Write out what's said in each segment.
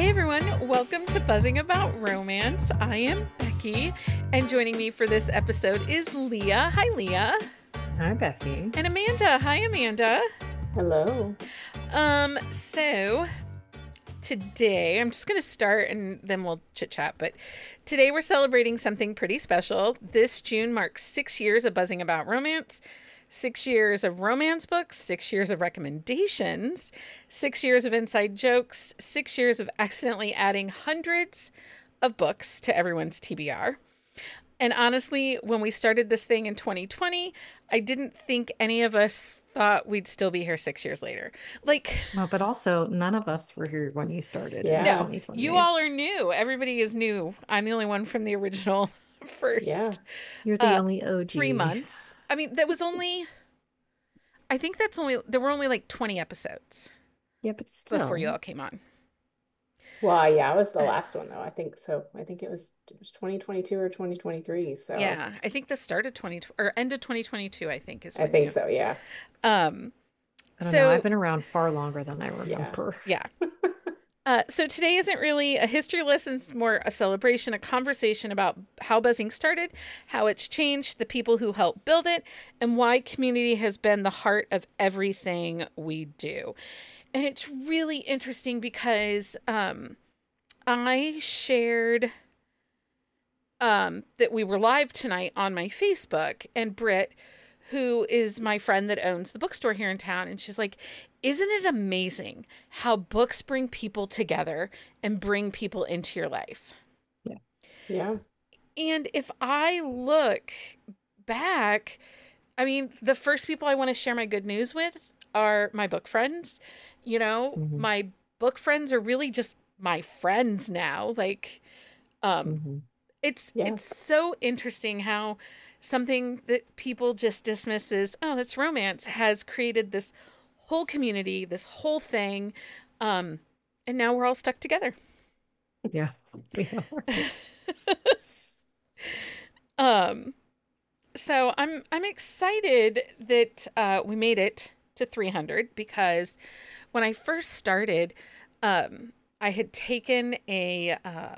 everyone, welcome to Buzzing About Romance. I am Becky, and joining me for this episode is Leah. Hi, Leah. Hi, Becky. And Amanda. Hi, Amanda. Hello. So today, I'm just going to start and then we'll chit-chat, but today we're celebrating something pretty special. This June marks 6 years of Buzzing About Romance, 6 years of romance books, 6 years of recommendations, 6 years of inside jokes, 6 years of accidentally adding hundreds of books to everyone's TBR. And honestly, when we started this thing in 2020, I didn't think any of us thought we'd still be here 6 years later. No, but also none of us were here when you started in Yeah. 2020. You all are new. Everybody is new. I'm the only one from the original first. Yeah. You're the only OG. 3 months. I mean, there were only like 20 episodes Yeah, but still. before you all came on. Well, yeah, it was the last one though. I think so. I think it was 2022 or 2023. So Yeah, I think this started end of 2022, I think is I when think so. Yeah. I don't know. I've been around far longer than I remember. Yeah. So today isn't really a history lesson, it's more a celebration, a conversation about how buzzing started, how it's changed, the people who helped build it, and why community has been the heart of everything we do. And it's really interesting because I shared that we were live tonight on my Facebook, and Britt, who is my friend that owns the bookstore here in town, and she's like, isn't it amazing how books bring people together and bring people into your life? Yeah. Yeah. And if I look back, I mean, the first people I want to share my good news with are my book friends. You know, my book friends are really just my friends now. Like, it's so interesting how something that people just dismiss as, oh, that's romance, has created this whole community, this whole thing, and now we're all stuck together. Yeah, we are. So I'm excited that we made it to 300 because when I first started, I had taken a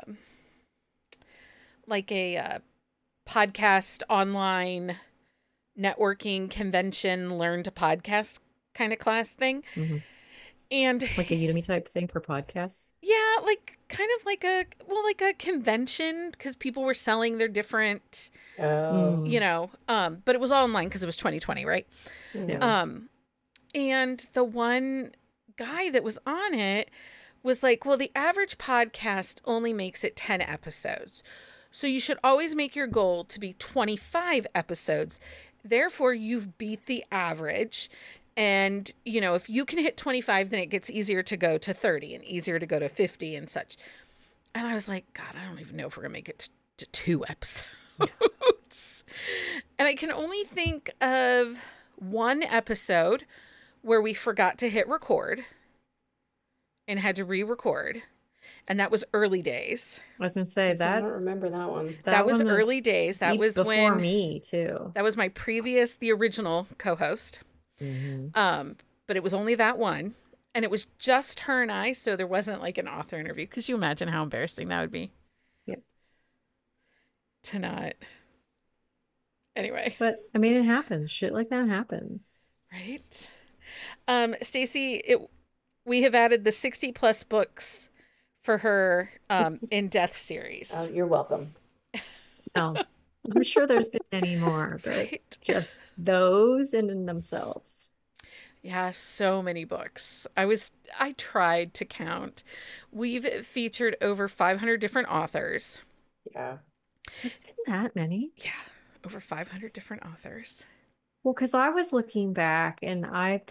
podcast online networking convention, learn to podcast kind of class thing. And like a Udemy type thing for podcasts. Yeah, like kind of like a convention, because people were selling their different, but it was all online because it was 2020, right? Yeah. And the one guy that was on it was like, well, the average podcast only makes it 10 episodes. So you should always make your goal to be 25 episodes. Therefore, you've beat the average. And, you know, if you can hit 25, then it gets easier to go to 30 and easier to go to 50 and such. And I was like, God, I don't even know if we're going to make it to 2 episodes. And I can only think of one episode where we forgot to hit record and had to re-record. And that was early days. I was going to say I that. don't remember that one. That was early days. That was before me too. That was the original co-host. But it was only that one, and it was just her and I, so there wasn't like an author interview. Could you imagine how embarrassing that would be? Yep. To not. Anyway. But I mean, it happens. Shit like that happens. Right. Stacy, we have added the 60 plus books for her in-depth series. Oh, you're welcome. Oh, I'm sure there's been many more, but Right. just those in themselves. Yeah, so many books. I tried to count. We've featured over 500 different authors. Yeah. Has it been that many? Yeah, over 500 different authors. Well, because I was looking back and I've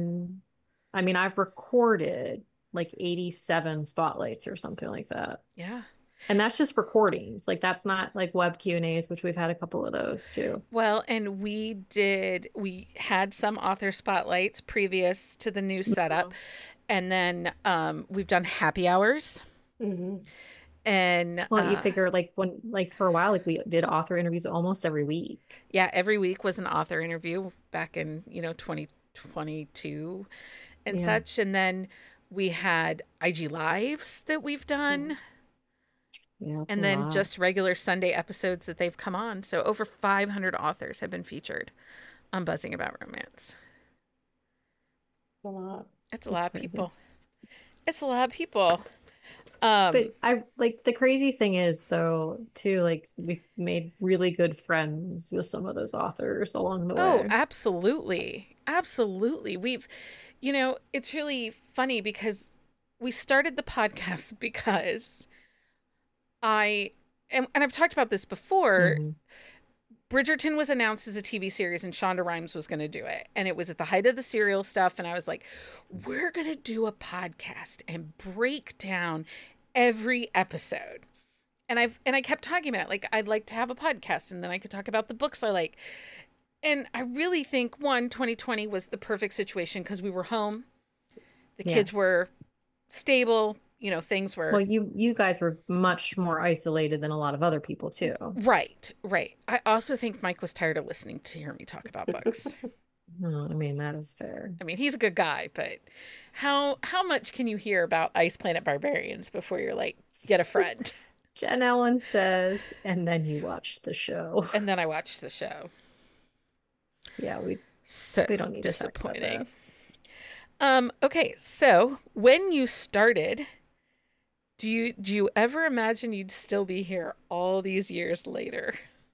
recorded like 87 spotlights or something like that. Yeah. And that's just recordings. Like that's not like web Q&As, which we've had a couple of those too. Well, and we had some author spotlights previous to the new setup. And then we've done happy hours. And you figure for a while, like we did author interviews almost every week. Yeah, every week was an author interview back in, 2022 and such. And then We had IG Lives that we've done, Yeah, that's and a then lot. just regular Sunday episodes that they've come on. So over 500 authors have been featured on Buzzing About Romance. A lot. It's a That's lot of crazy. people. It's a lot of people. But I like the crazy thing is though, too, like we've made really good friends with some of those authors along the Oh, way. absolutely. Absolutely. It's really funny because we started the podcast because and I've talked about this before. Hmm. Bridgerton was announced as a TV series and Shonda Rhimes was going to do it. And it was at the height of the serial stuff. And I was like, we're going to do a podcast and break down every episode. And I kept talking about it. Like, I'd like to have a podcast and then I could talk about the books I like. And I really think 2020 was the perfect situation because we were home. The Yeah. kids were stable, things were Well, you guys were much more isolated than a lot of other people too. right. I also think Mike was tired of listening to hear me talk about books. Oh, I mean, that is fair. I mean, he's a good guy, but how much can you hear about Ice Planet Barbarians before you're like, get a friend? Jen Ellen says, and then you watch the show. And then I watched the show. Yeah, So we don't need to talk about disappointing. that. Okay, so when you started, do you ever imagine you'd still be here all these years later?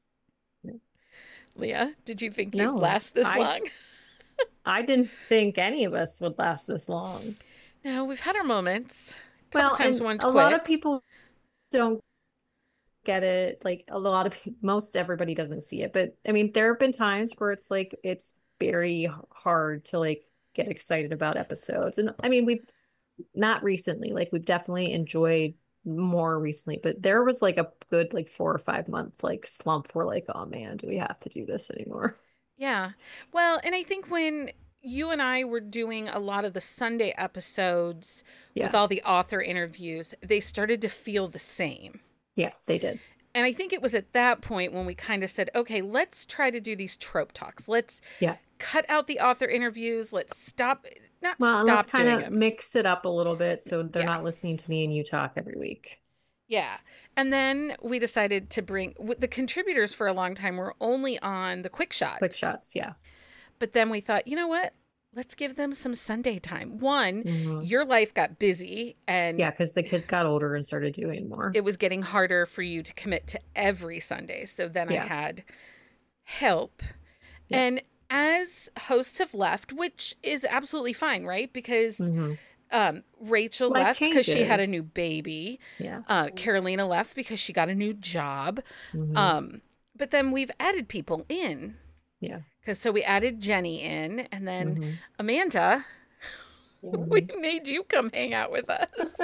Leah, did you think you'd No, last this long? I didn't think any of us would last this long. No, we've had our moments. A couple Well, times and we wanted a to lot quit. of people don't get it. Like a lot of most everybody doesn't see it, but I mean, there have been times where it's like it's very hard to like get excited about episodes. And I mean, we've not recently, like we've definitely enjoyed more recently, but there was like a good like 4 or 5 month like slump where like, oh man, do we have to do this anymore? Yeah. Well, and I think when you and I were doing a lot of the Sunday episodes with Yeah. all the author interviews, they started to feel the same. Yeah, they did. And I think it was at that point when we kind of said, okay, let's try to do these trope talks. Let's Yeah. cut out the author interviews. Let's not Well, and let's stop kind doing of them. mix it up a little bit so they're Yeah. not listening to me and you talk every week. Yeah. And then we decided to bring the contributors for a long time were only on the quick shots. Quick shots, yeah. But then we thought, you know what? Let's give them some Sunday time. One, Mhm. your life got busy and Yeah, because the kids got older and started doing more. it was getting harder for you to commit to every Sunday. So then Yeah. I had help. Yeah. And as hosts have left, which is absolutely fine, right? Because Mhm. Rachel Life left because she had a new changes. baby. Yeah. Carolina left because she got a new job. Mhm. But then we've added people in. Yeah. Because so we added Jenny in, and then Mhm. Amanda, Yeah. we made you come hang out with us.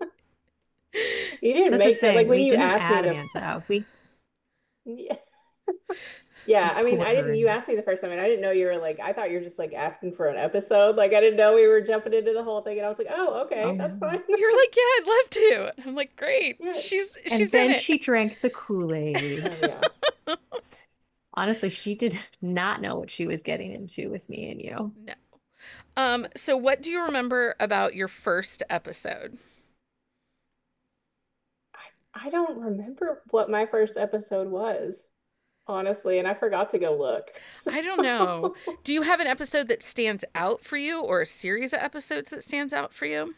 You didn't That's the make that, like thing. when We you didn't asked me add the Amanda out. We yeah. Yeah, I mean, put I her didn't, you in. asked me the first time and I didn't know you were like, I thought you were just like asking for an episode. Like I didn't know we were jumping into the whole thing and I was like, oh, okay, that's Oh. fine. You're like, yeah, I'd love to. And I'm like, great. Yeah. She's And in then it. she drank the Kool-Aid. Oh, yeah. Honestly, she did not know what she was getting into with me and you. No. So what do you remember about your first episode? I don't remember what my first episode was, honestly, and I forgot to go look. I don't know. So Do you have an episode that stands out for you or a series of episodes that stands out for you?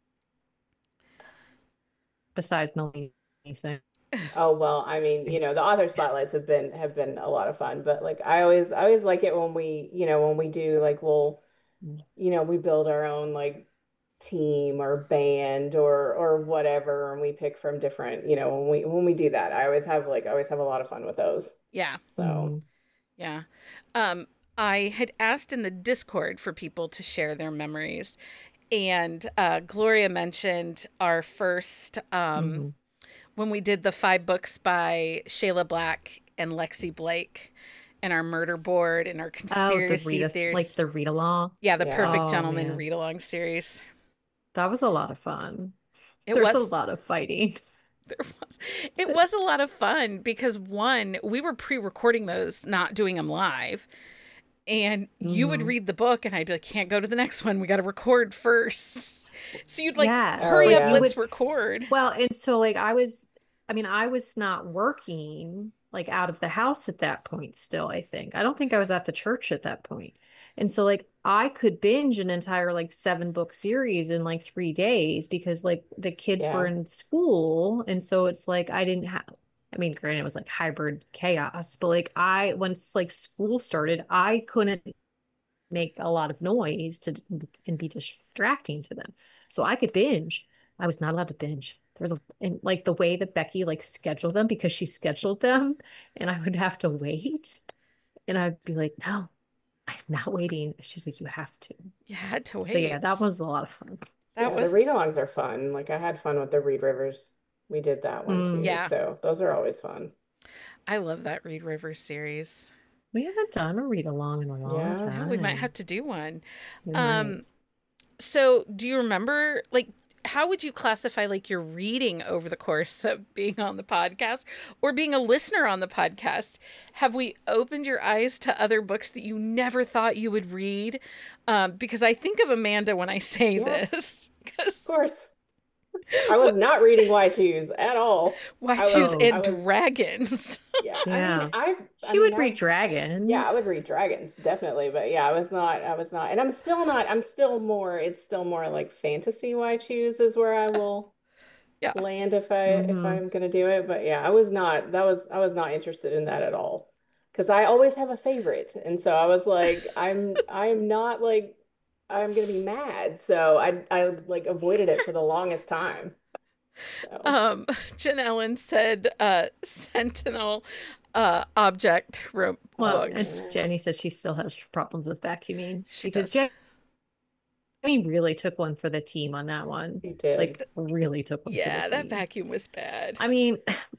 Besides Melanie saying, oh well, I mean, the author spotlights have been a lot of fun, but like I always like it when when we do like we build our own like team or band or whatever and we pick from different, when we do that. I always have a lot of fun with those. Yeah. So, Mhm. Yeah. I had asked in the Discord for people to share their memories. And Gloria mentioned our first, Mhm. when we did the 5 books by Shayla Black and Lexi Blake and our murder board and our Oh, the conspiracy read theories. like the read along. Yeah, the Yeah. Perfect Oh, Gentleman man. read along series. That was a lot of fun. It There's a was. lot of fighting. There was. It was a lot of fun because one, we were pre-recording those, not doing them live. and you would read the book and I'd be like, can't go to the next one. We got to record first. So you'd like hurry up, let's record. Well, and so like I was not working like out of the house at that point still, I think. I don't think I was at the church at that point. And so like I could binge an entire like 7-book series in like 3 days because like the kids were in school. And so it's like I didn't have, I mean, granted, it was like hybrid chaos, but like once like school started, I couldn't make a lot of noise and be distracting to them. So I could binge. I was not allowed to binge. There was and like the way that Becky like scheduled them because she scheduled them and I would have to wait. And I'd be like, no, I'm not waiting. She's like, you have to. You had to wait. But yeah, that was a lot of fun. The read-alongs are fun. Like I had fun with the Reed Rivers. We did that one too. Yeah. So those are always fun. I love that Reed Rivers series. We haven't done a read-along in a long time. Yeah, we might have to do one. So do you remember, like, how would you classify like your reading over the course of being on the podcast or being a listener on the podcast? Have we opened your eyes to other books that you never thought you would read? Because I think of Amanda when I say this. Of course. I was not reading Why Choose at all. Why Choose and Dragons. Yeah. She would read Dragons. Yeah, I would read Dragons, definitely. But yeah, I was not. And I'm still not. It's still more like fantasy. Why Choose is where I will land if I'm gonna do it. But yeah, I was not interested in that at all. Because I always have a favorite. And so I was like, I'm not like, I'm going to be mad. So I like avoided it for the longest time. So. Jen Ellen said Sentinel object books. And Jenny said she still has problems with vacuuming. Because Jenny really took one for the team on that one. She did. Like really took one for the team. Yeah, that vacuum was bad. I mean,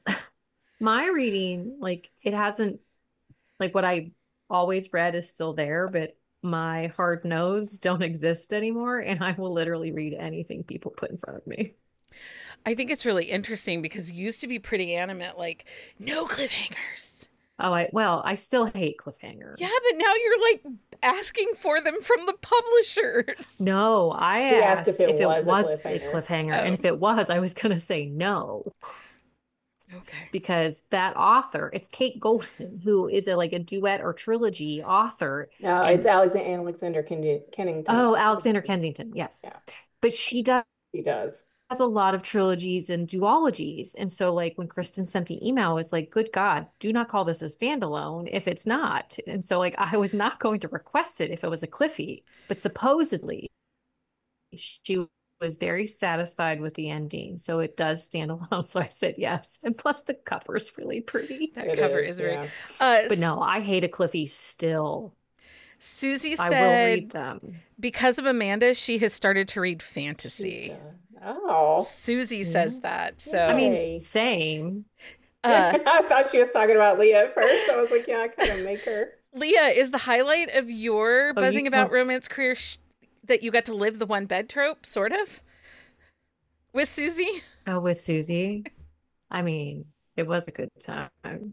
my reading, like it hasn't, like what I always read is still there, but my hard no's don't exist anymore, and I will literally read anything people put in front of me. I think it's really interesting because you used to be pretty animate, like no cliffhangers. Oh, I still hate cliffhangers. Yeah, but now you're like asking for them from the publishers. No, I asked if it was a cliffhanger. And if it was, I was going to say no. Okay. Because that author, it's Kate Golden, who is like a duet or trilogy author. No, it's Alexander Kennington. Oh, Alexander Kensington. Yes. Yeah. But she does. She does. Has a lot of trilogies and duologies. And so like when Kristen sent the email, I was like, good God, do not call this a standalone if it's not. And so like I was not going to request it if it was a Cliffy, but supposedly she was very satisfied with the ending. So it does stand alone. So I said yes. And plus the cover's really pretty. That cover is very but no, I hate a Cliffy still. Susie said, I will read them. Because of Amanda, she has started to read fantasy. Oh. Susie says that. So I mean, same. I thought she was talking about Leah at first. I was like, yeah, I kind of make her. Leah, is the highlight of your buzzing about romance career that you got to live the one bed trope, sort of? With Susie? Oh, with Susie? I mean, it was a good time.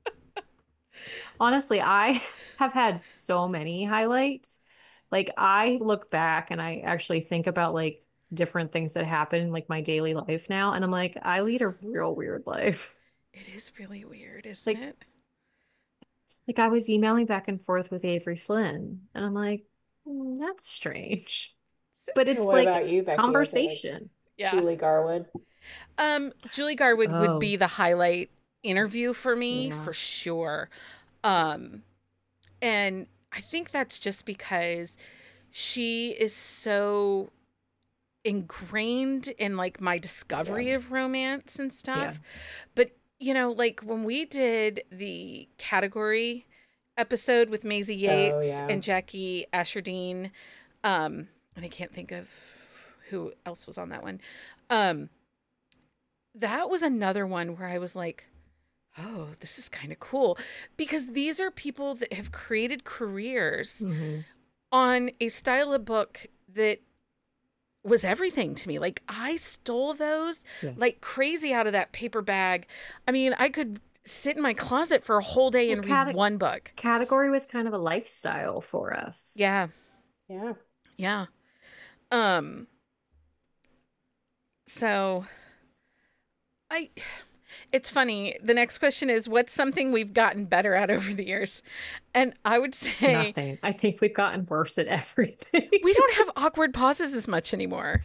Honestly, I have had so many highlights. Like, I look back and I actually think about, like, different things that happen in, like, my daily life now. And I'm like, I lead a real weird life. It is really weird, isn't it? Like, I was emailing back and forth with Avery Flynn. And I'm like, that's strange. But it's what like about you, Becky? conversation. Yeah. Julie Garwood. Julie Garwood would be the highlight interview for me, for sure. And I think that's just because she is so ingrained in like my discovery of romance and stuff. But you know, like when we did the category episode with Maisie Yates and Jackie Asherdine, and I can't think of who else was on that one. That was another one where I was like, oh, this is kind of cool, because these are people that have created careers on a style of book that was everything to me. Like I stole those like crazy out of that paper bag. I mean, I could sit in my closet for a whole day and read one book. Category was kind of a lifestyle for us. Yeah. Yeah. Yeah. So it's funny. The next question is, what's something we've gotten better at over the years? And I would say nothing. I think we've gotten worse at everything. We don't have awkward pauses as much anymore.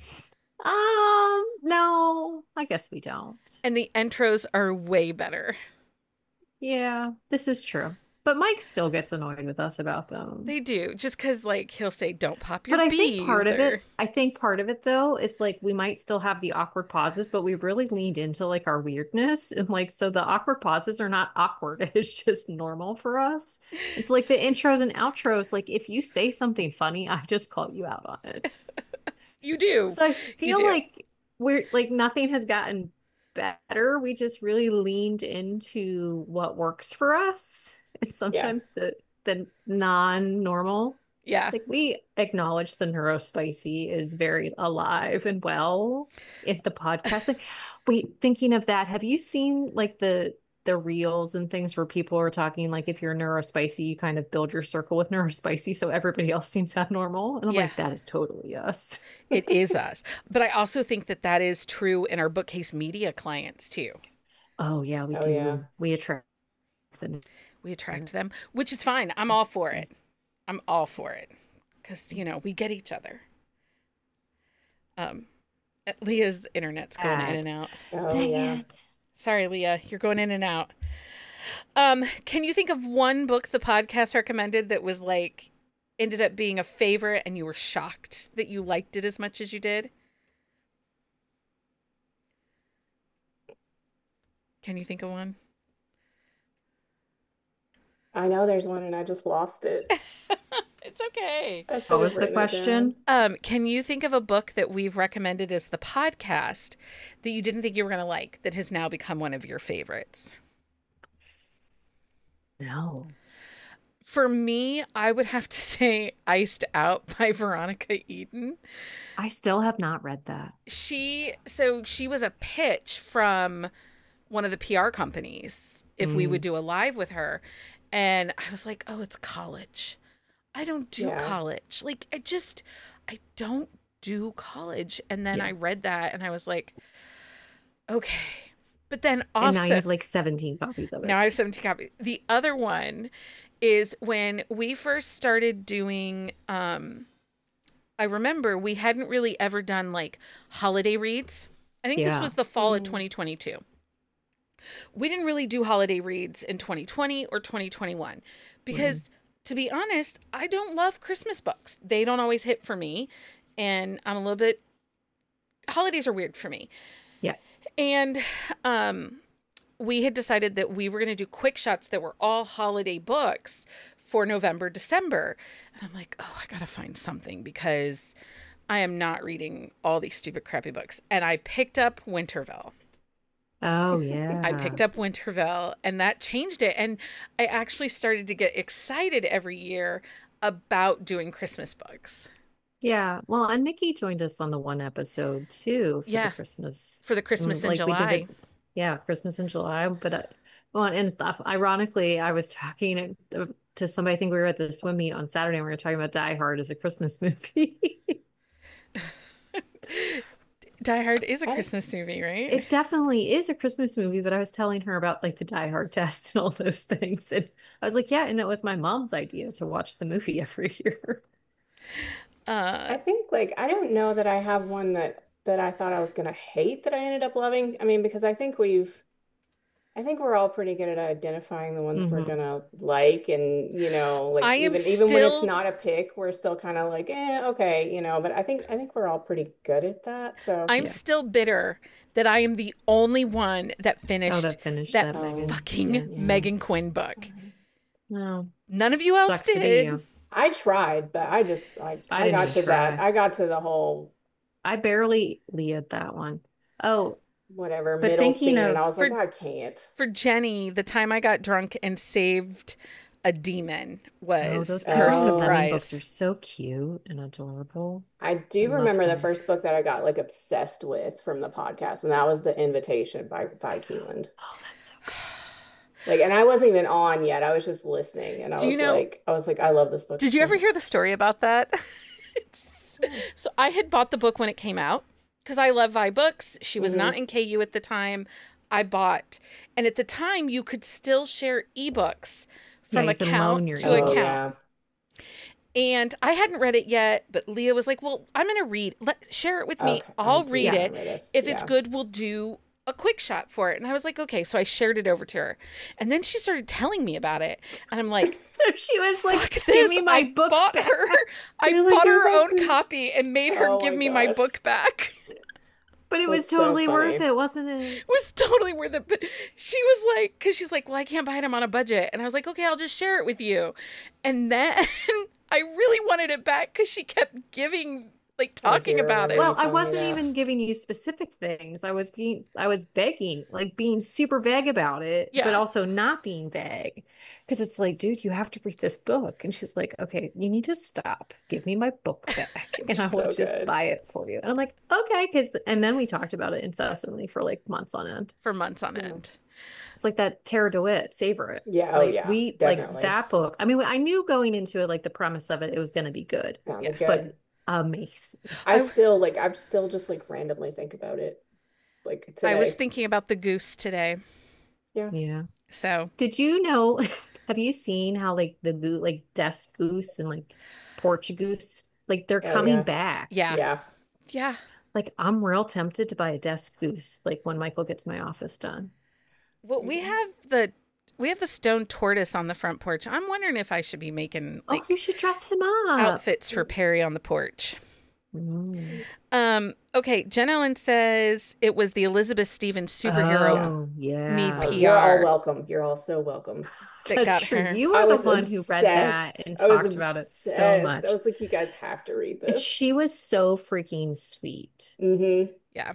No, I guess we don't. And the intros are way better. Yeah, this is true. But Mike still gets annoyed with us about them. They do, just because like he'll say, "Don't pop your But bees." I think part of it though is like we might still have the awkward pauses, but we really leaned into like our weirdness, and like so the awkward pauses are not awkward. It's just normal for us. It's like the intros and outros. Like if you say something funny, I just call you out on it. You do. So I feel like we're like nothing has gotten better. We just really leaned into what works for us. And sometimes the non-normal. Yeah. Like we acknowledge the neurospicy is very alive and well in the podcast. Like, wait, thinking of that, have you seen like the reels and things where people are talking like if you're neurospicy, you kind of build your circle with neurospicy so everybody else seems abnormal? And I'm like, that is totally us. It is us. But I also think that that is true in our Bookcase Media clients too. Oh yeah, we do. Yeah. We attract them. We attract them, which is fine. I'm all for it. I'm all for it. Because, you know, we get each other. Leah's internet's going in and out. Oh, Dang yeah. it. Sorry, Leah. You're going in and out. Can you think of one book the podcast recommended that was like, ended up being a favorite and you were shocked that you liked it as much as you did? Can you think of one? I know there's one and I just lost it. It's okay. What was the question? Can you think of a book that we've recommended as the podcast that you didn't think you were going to like that has now become one of your favorites? No. For me, I would have to say Iced Out by Veronica Eden. I still have not read that. She was a pitch from one of the PR companies if we would do a live with her. And I was like, oh, it's college. I don't do college. Like, I don't do college. And then I read that and I was like, okay. But then also. And now you have like 17 copies of it. Now I have 17 copies. The other one is when we first started doing, I remember we hadn't really ever done like holiday reads. I think this was the fall of 2022. We didn't really do holiday reads in 2020 or 2021 because to be honest, I don't love Christmas books. They don't always hit for me. And I'm a little bit, holidays are weird for me. Yeah. And we had decided that we were going to do quick shots that were all holiday books for November, December. And I'm like, oh, I got to find something because I am not reading all these stupid, crappy books. And I picked up Winterville. Oh, yeah. I picked up Winterville and that changed it. And I actually started to get excited every year about doing Christmas books. Yeah. Well, and Nikki joined us on the one episode too for the Christmas. For the Christmas in July. Christmas in July. But and stuff. Ironically, I was talking to somebody, I think we were at the swim meet on Saturday, and we were talking about Die Hard as a Christmas movie. Die Hard is a Christmas movie, right? It definitely is a Christmas movie, but I was telling her about like the Die Hard test and all those things. And I was like, yeah, and it was my mom's idea to watch the movie every year. I think like, I don't know that I have one that I thought I was going to hate that I ended up loving. I mean, because I think we're all pretty good at identifying the ones we're gonna like, and you know, like even when it's not a pick, we're still kind of like, okay, you know. But I think we're all pretty good at that. So I'm still bitter that I am the only one that finished that fucking Megan Quinn book. No, none of you else did. I tried, but I just like I got to that. I got to the whole. I barely lead that one. Oh. Whatever, but middle scene, and I was like, I can't. For Jenny, the time I got drunk and saved a demon was those her surprise. Books are so cute and adorable. I do remember the first book that I got like obsessed with from the podcast, and that was The Invitation by Vi Keeland. Oh, that's so good. Like, and I wasn't even on yet. I was just listening, and Do you know, I was like, I love this book did you so ever much. hear the story about that? So I had bought the book when it came out because I love Vi Books. She was not in KU at the time. I bought, and at the time you could still share ebooks Yeah, from you can loan account your to Oh account. yeah. And I hadn't read it yet, but Leah was like, "Well, I'm going to read. Share it with me. Okay. I'll I do read it. remember this. If it's Yeah. good, we'll do a quick shot for it." And I was like, "Okay." So I shared it over to her. And then she started telling me about it. And I'm like, So she was like, "Fuck give this. me my I book bought back. her. I You're like, bought "You're her about own to-" copy and made her Oh give my me my gosh. book back." But it was That's so totally worth funny. it, wasn't it? It was totally worth it. But she was like, because she's like, "Well, I can't buy them on a budget." And I was like, "Okay, I'll just share it with you." And then I really wanted it back because she kept talking do about remember it. you Well, I told me wasn't that. even giving you specific things. I was begging, like being super vague about it, but Yeah. also not being vague. Because it's like, dude, you have to read this book. And she's like, okay, you need to stop. Give me my book back, and I will So just good. buy it for you. And I'm like, okay, and then we talked about it incessantly for like months on end. For months on Yeah. end. It's like that Tara DeWitt, Savor It. Yeah. Oh Like yeah. we like Definitely. that book. I mean, I knew going into it, like the premise of it, it was going to be good, Sounded Yeah. good. but amazing. I I still just like randomly think about it like I was today. thinking about the goose today. Yeah. Yeah. So Did you know, have you seen how like the like desk goose and like porch goose, like they're Oh coming yeah. back. yeah. Yeah. Yeah. Like I'm real tempted to buy a desk goose, like when Michael gets my office done. Well, we have the stone tortoise on the front porch. I'm wondering if I should be making Oh, you should dress him up. outfits for Perry on the porch. Mm. Okay, Jen Ellen says it was the Elizabeth Stevens superhero Oh, yeah. need Oh, PR. you're all welcome. You're all so welcome. that That's got true. her. You I were the was one who read that obsessed. and I was talked about it so obsessed. much. I was like, you guys have to read And this. she was so freaking sweet. Mm-hmm. Yeah.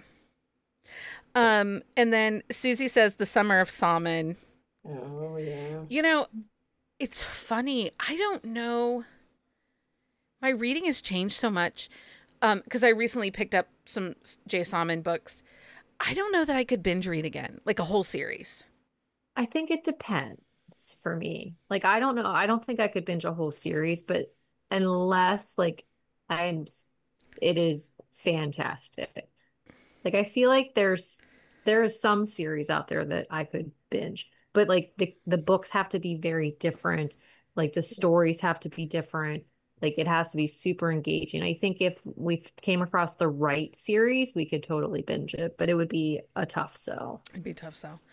And then Susie says the Summer of Salmon. Oh yeah. You know, it's funny. I don't know. My reading has changed so much. Because I recently picked up some Jay Salmon books. I don't know that I could binge read again, like a whole series. I think it depends for me. Like, I don't know. I don't think I could binge a whole series, but unless like I'm, it is fantastic. Like, I feel like there are some series out there that I could binge, but like the books have to be very different. Like the stories have to be different. Like it has to be super engaging. I think if we came across the right series, we could totally binge it, but it would be a tough sell. It'd be a tough sell.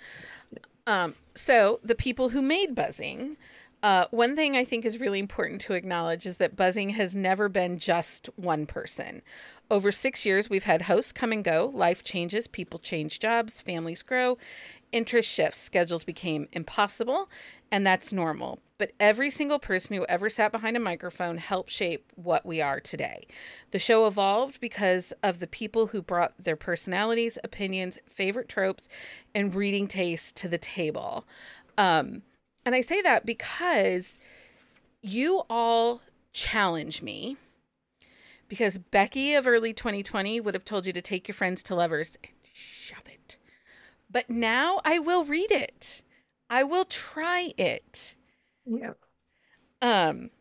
So the people who made Buzzing, one thing I think is really important to acknowledge is that Buzzing has never been just one person. Over 6 years, we've had hosts come and go, life changes, people change jobs, families grow, interest shifts, schedules became impossible, and that's normal. But every single person who ever sat behind a microphone helped shape what we are today. The show evolved because of the people who brought their personalities, opinions, favorite tropes, and reading tastes to the table. And I say that because you all challenge me. Because Becky of early 2020 would have told you to take your friends to Lovers and shove it. But now I will read it. I will try it. Yeah. And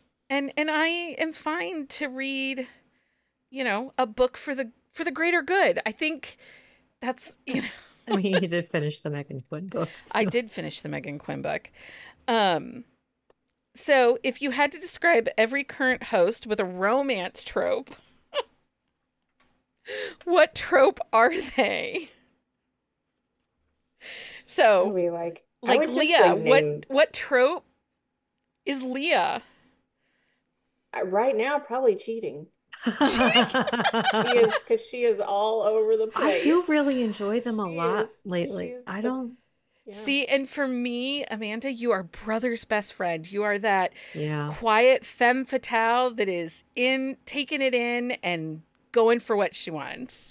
I am fine to read, a book for the greater good. I think that's, I mean, you did finish the Megan Quinn books. I did finish the Megan Quinn book. So if you had to describe every current host with a romance trope, what trope are they? So, We like I like would just Leah, like name what trope is Leah? right now probably cheating. She is all over the I place. do really enjoy them a She lot is- lately. she is I the- don't. Yeah. See, and for me, Amanda, you are brother's best friend. You are that Yeah. quiet femme fatale that is taking it in and going for what she wants.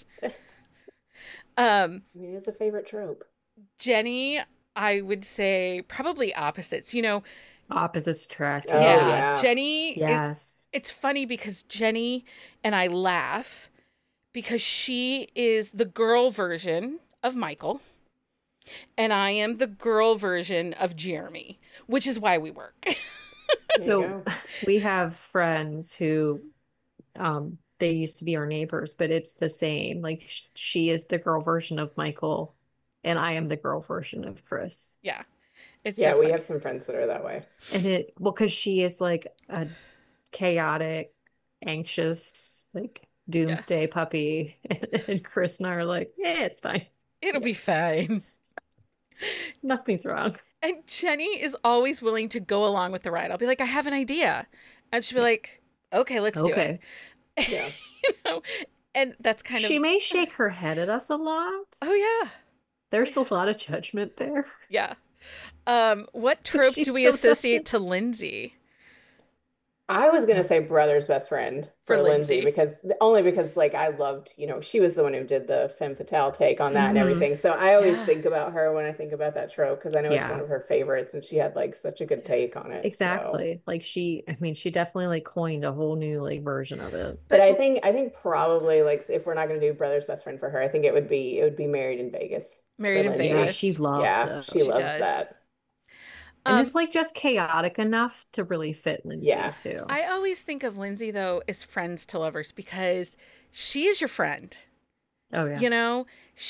I mean, it's a favorite trope. Jenny, I would say probably opposites. Opposites attract. Oh, yeah. Jenny, Yes. it's funny because Jenny and I laugh because she is the girl version of Michael. And I am the girl version of Jeremy, which is why we work. There you So go. we have friends who they used to be our neighbors, but it's the same. Like she is the girl version of Michael, and I am the girl version of Chris. Yeah. It's Yeah, so we funny. have some friends that are that way. And because she is like a chaotic, anxious, like Yeah. doomsday puppy, and Chris and I are like, yeah, it's fine. It'll be fine. Nothing's wrong. And Jenny is always willing to go along with the ride. I'll be like, I have an idea. And she'll be like, okay, let's do it. Okay. Yeah. You know? And that's kind She of, may shake her head at us a lot. oh yeah. There's a lot of judgment there. Yeah. What trope she do we still does associate it. to Lindsay? I was gonna say brother's best friend For for Lindsay Lindsay. because only because like I loved, she was the one who did the femme fatale take on that and Mhm. everything. So I always Yeah. think about her when I think about that trope because I know it's one Yeah, of her favorites and she had like such a good take on it. So, exactly. Like I mean, she definitely like coined a whole new like version of it. but But I think probably like if we're not gonna do brother's best friend for her, I think it would be Married in Vegas Married for in Lindsay. Yeah, she Vegas. loves Yeah, it. she She loves does. that. And Um, it's like just chaotic enough to really fit Lindsay Yeah. too. I always think of Lindsay though as friends to lovers because she is your friend. Oh yeah. You know,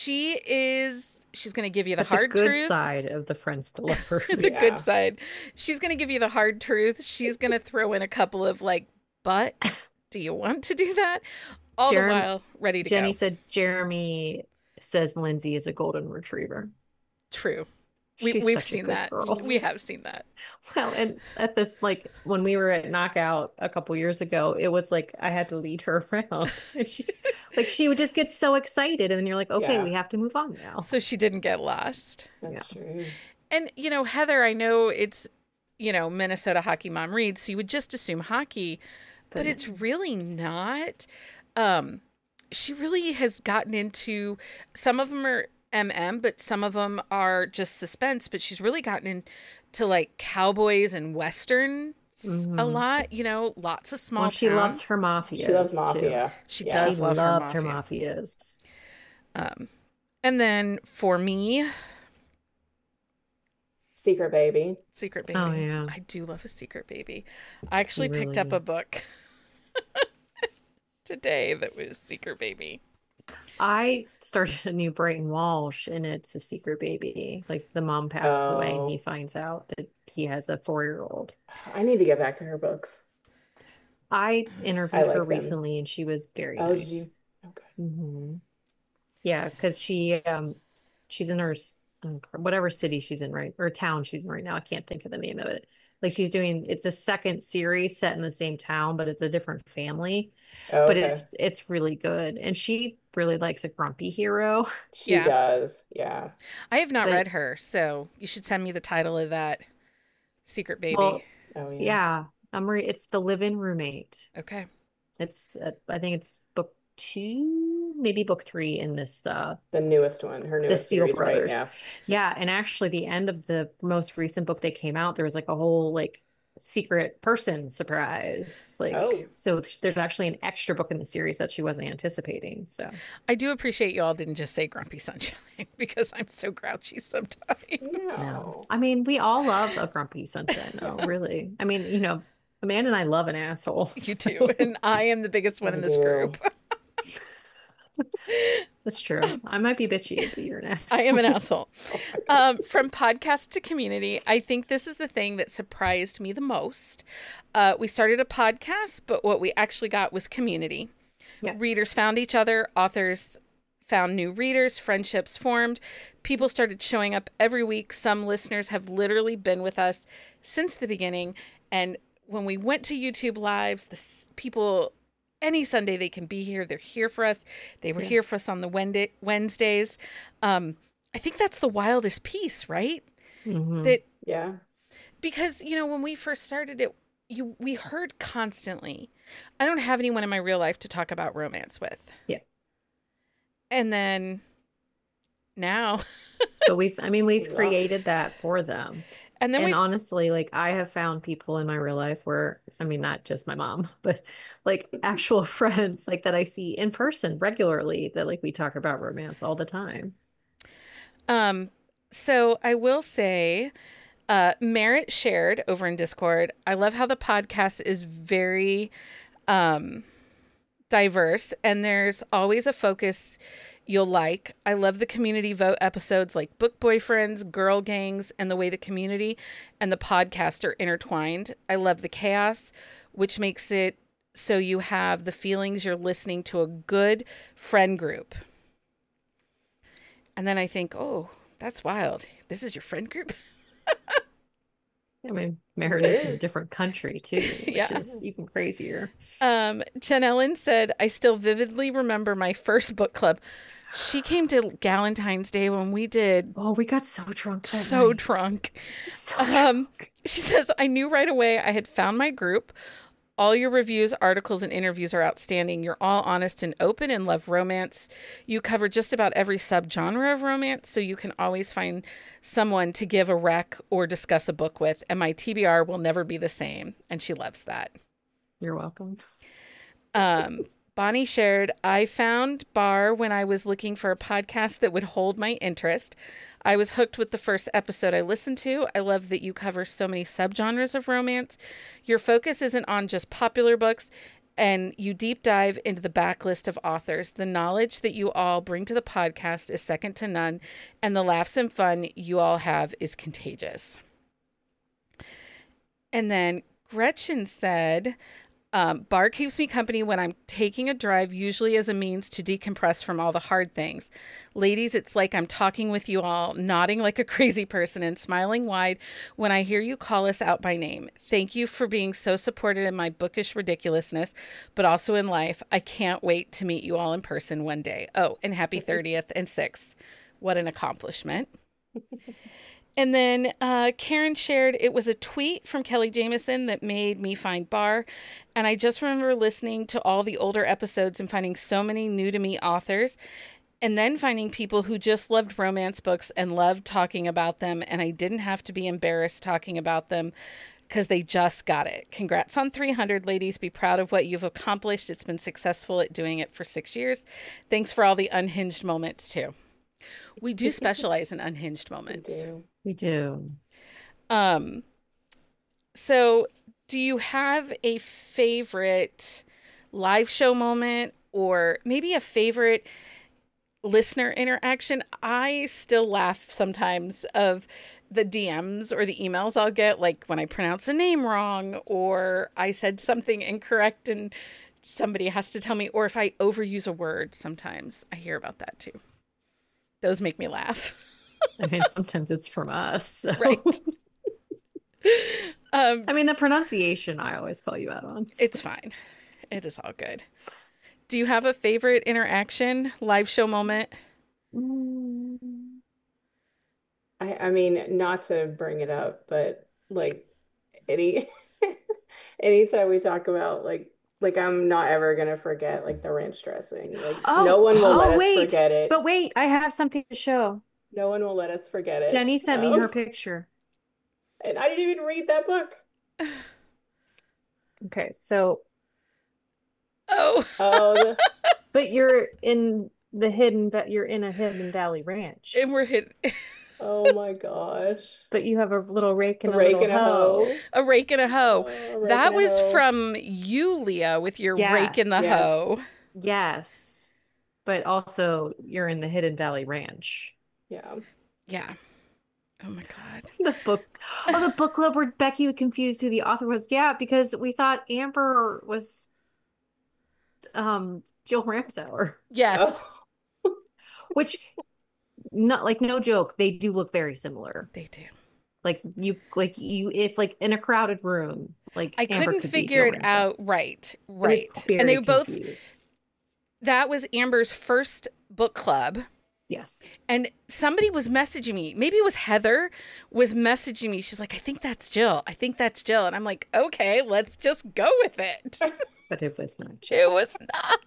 she's going to give you the But the hard good truth. side of the friends to lovers. The Yeah. good side. She's going to give you the hard truth. She's going to throw in a couple of like, but do you want to do that? All the while ready to Jenny go. said Jeremy says Lindsay is a golden retriever. True. She's We've such a seen good that. girl. We have seen that. Well, and at this, like when we were at Knockout a couple years ago, it was like I had to lead her around, and she would just get so excited, and then you're like, okay, Yeah. we have to move on now. So she didn't get lost. That's true. And, Heather, I know it's, Minnesota Hockey Mom reads, so you would just assume hockey, but it's really not. She really has gotten into, some of them are but some of them are just suspense, but she's really gotten into like cowboys and westerns a lot, lots of small Well, she town. loves her mafias She loves too. mafia. She Yeah. does She love loves her mafia. mafias. And then for me, Secret Baby. Secret Baby. Oh, yeah. I do love a Secret Baby. I actually You picked up really- a book today that was Secret Baby. I started a new Brighton Walsh, and it's a secret baby. Like the mom passes away, and he Oh. finds out that he has a 4-year-old. I need to get back to her books. I I interviewed like her them. recently, and she was very Oh, did you? nice. Okay. Yeah, because she's in her whatever city she's in or town she's in right now. I can't think of the name of it. Like it's a second series set in the same town, but it's a different family. Oh, But okay. it's really good, and she really likes a grumpy hero. She Yeah. does. Yeah. I have not But- read her, so you should send me the title of that Secret Baby. Well, Oh, yeah. yeah, it's The Live-In Roommate. Okay. It's I think it's book 2, maybe book 3 in this The newest one, her newest Steel series, right? Brothers. Yeah. Yeah, and actually the end of the most recent book that came out, there was like a whole like secret person surprise. Like Oh. so there's actually an extra book in the series that she wasn't anticipating. So I do appreciate you all didn't just say Grumpy Sunshine because I'm so grouchy sometimes. No. I mean, we all love a grumpy sunshine though, really. I mean, Amanda and I love an asshole. You too. And I am the biggest one in this I do. group. That's true. I might be bitchy, but you're an asshole. I am an asshole. From podcast to community, I think this is the thing that surprised me the most. We started a podcast, but what we actually got was community. Yeah. Readers found each other, authors found new readers, friendships formed. People started showing up every week. Some listeners have literally been with us since the beginning. And when we went to YouTube Lives, people, any Sunday they can be here. They're here for us. They were here for us on the Wednesdays. I think that's the wildest piece, right? Mhm. That Yeah. because, when we first started it, we heard constantly, I don't have anyone in my real life to talk about romance with. Yeah. And then now, But we've Lots. created that for them. and then And we've, honestly, like I have found people in my real life where, not just my mom, but like actual friends like that I see in person regularly that like we talk about romance all the time. So I will say, Merritt shared over in Discord. I love how the podcast is very diverse, and there's always a focus you'll like. I love the community vote episodes like Book Boyfriends, Girl Gangs, and the way the community and the podcast are intertwined. I love the chaos, which makes it so you have the feelings you're listening to a good friend group. And then I think, oh, that's wild. This is your friend group? I mean, Meredith's in a is. different country too, which Yeah. is even crazier. Jen Ellen said, I still vividly remember my first book club. She came to Galentine's Day when we did Oh, we got so drunk that so night. drunk. So drunk. She says, I knew right away I had found my group. All your reviews, articles, and interviews are outstanding. You're all honest and open and love romance. You cover just about every subgenre of romance, so you can always find someone to give a rec or discuss a book with. And my TBR will never be the same. And she loves that. You're welcome. Bonnie shared, I found Bar when I was looking for a podcast that would hold my interest. I was hooked with the first episode I listened to. I love that you cover so many subgenres of romance. Your focus isn't on just popular books, and you deep dive into the backlist of authors. The knowledge that you all bring to the podcast is second to none, and the laughs and fun you all have is contagious. And then Gretchen said, Bar keeps me company when I'm taking a drive, usually as a means to decompress from all the hard things. Ladies, it's like I'm talking with you all, nodding like a crazy person and smiling wide when I hear you call us out by name. Thank you for being so supported in my bookish ridiculousness, but also in life. I can't wait to meet you all in person one day. Oh, and happy 30th and 6th. What an accomplishment. And then Karen shared, it was a tweet from Kelly Jameson that made me find Bar. And I just remember listening to all the older episodes and finding so many new to me authors. And then finding people who just loved romance books and loved talking about them. And I didn't have to be embarrassed talking about them because they just got it. Congrats on 300, ladies. Be proud of what you've accomplished. It's been successful at doing it for 6 years. Thanks for all the unhinged moments, too. We do specialize in unhinged moments. We do. So do you have a favorite live show moment or maybe a favorite listener interaction? I still laugh sometimes of the DMs or the emails I'll get, like when I pronounce a name wrong or I said something incorrect and somebody has to tell me, or if I overuse a word, sometimes I hear about that too. Those make me laugh. I mean, sometimes it's from us. So. Right. I mean, the pronunciation I always call you out on. So. It's fine. It is all good. Do you have a favorite interaction, live show moment? I mean, not to bring it up, but like any anytime we talk about like I'm not ever gonna forget like the ranch dressing. Like no one will let us forget it. But wait, I have something to show. No one will let us forget it. Jenny sent me her picture. And I didn't even read that book. Okay, so Oh, but you're in a hidden valley ranch. and we're hit oh my gosh. But you have a little rake and A rake little and a hoe. a rake and a hoe. A rake That and a was hoe. from you, Leah, with your rake in the Yes. hoe. Yes. But also you're in the Hidden Valley Ranch. Yeah. Yeah. Oh my God. The book club where Becky was confused who the author was. Yeah, because we thought Amber was Jill Ramsauer. Yes, Oh. Which no joke, they do look very similar. they do. Like you if like in a crowded room, like I Amber couldn't could be figure Jill it Ramsauer. out. Right. I was Right. And they very were both, confused. that was Amber's first book club. Yes. And somebody was messaging me. Maybe it was Heather was messaging me. She's like, I think that's Jill. I think that's Jill. And I'm like, okay, let's just go with it. But it was not Jill. It was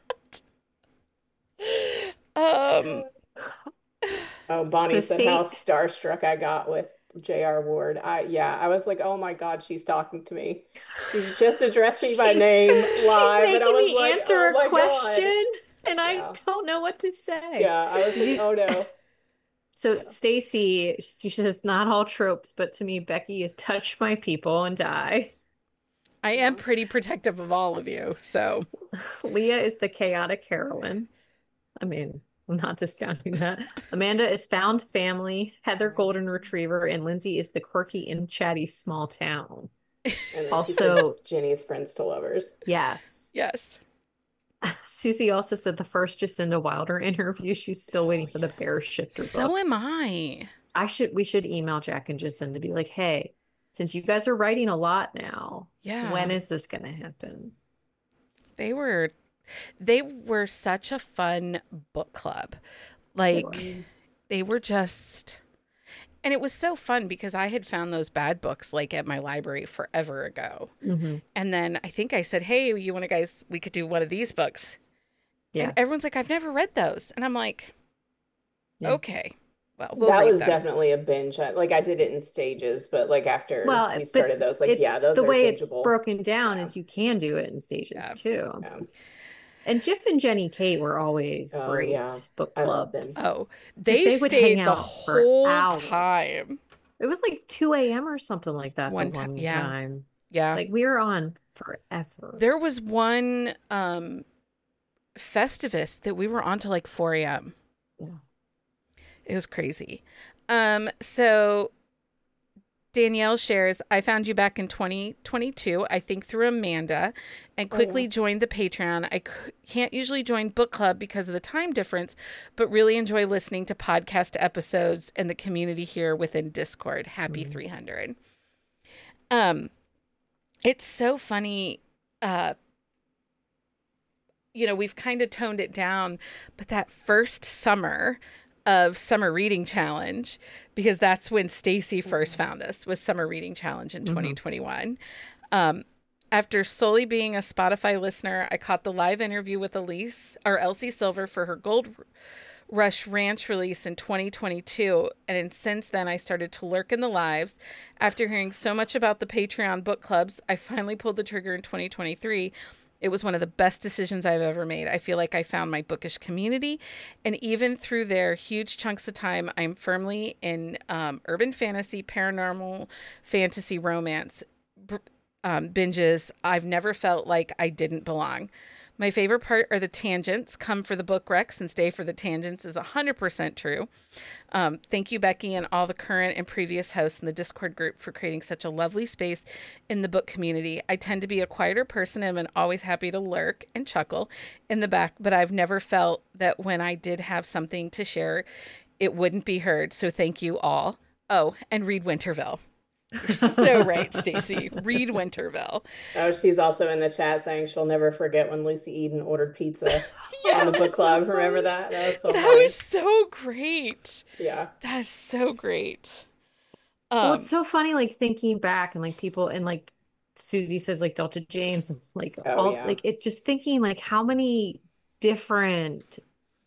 not. Oh, Bonnie So said how starstruck I got with J.R. Ward. I was like, oh my God, she's talking to me. She's just addressed me by name live. She's making and I was me like, answer oh a my question, God. and I Yeah. don't know what to say. Yeah, I was like, oh no. So Stacy, she says, not all tropes, but to me, Becky is touch my people and die. I am pretty protective of all of you, so. Leah is the chaotic heroine. I mean, I'm not discounting that. Amanda is found family, Heather golden retriever, and Lindsay is the quirky and chatty small town. And then Also, Jenny's friends to lovers. yes. Yes. Susie also said the first Jacinda Wilder interview, she's still waiting for the Bear Shifter book. So am I. We should email Jack and Jacinda, be like, hey, since you guys are writing a lot now, when is this going to happen? They were such a fun book club. Like, they were just, and it was so fun because I had found those bad books like at my library forever ago. And then I think I said, hey, we could do one of these books. Yeah. And everyone's like, I've never read those. And I'm like, okay. Well, that was definitely a binge. Like I did it in stages, but like after we started those, like those the are way bingeable. It's broken down is you can do it in stages too. Yeah. And Jeff and Jenny Kate were always great book clubs. They would stayed the whole time. It was like 2 a.m. or something like that. One time. Yeah. Like we were on forever. There was one Festivus that we were on to like 4 a.m. Yeah. It was crazy. So Danielle shares, I found you back in 2022, I think through Amanda, and quickly joined the Patreon. I can't usually join book club because of the time difference, but really enjoy listening to podcast episodes and the community here within Discord. Happy 300. It's so funny. We've kind of toned it down, but that first summer of Summer Reading Challenge, because that's when Stacy first found us, was Summer Reading Challenge in 2021. After solely being a Spotify listener, I caught the live interview with Elsie Silver for her Gold Rush Ranch release in 2022. And since then, I started to lurk in the lives. After hearing so much about the Patreon book clubs, I finally pulled the trigger in 2023. It was one of the best decisions I've ever made. I feel like I found my bookish community. And even through their huge chunks of time, I'm firmly in urban fantasy, paranormal, fantasy, romance binges. I've never felt like I didn't belong. My favorite part are the tangents. Come for the book recs and stay for the tangents is 100% true. Thank you, Becky, and all the current and previous hosts in the Discord group for creating such a lovely space in the book community. I tend to be a quieter person and am always happy to lurk and chuckle in the back, but I've never felt that when I did have something to share, it wouldn't be heard. So thank you all. Oh, and read Winterville. You're so right, Stacy. Read Winterville. Oh, she's also in the chat saying she'll never forget when Lucy Eden ordered pizza on the book club. So remember that? That was so great. Yeah. That's so great. Well, it's so funny, like thinking back and like people and like Susie says like Delta James and like like it just thinking like how many different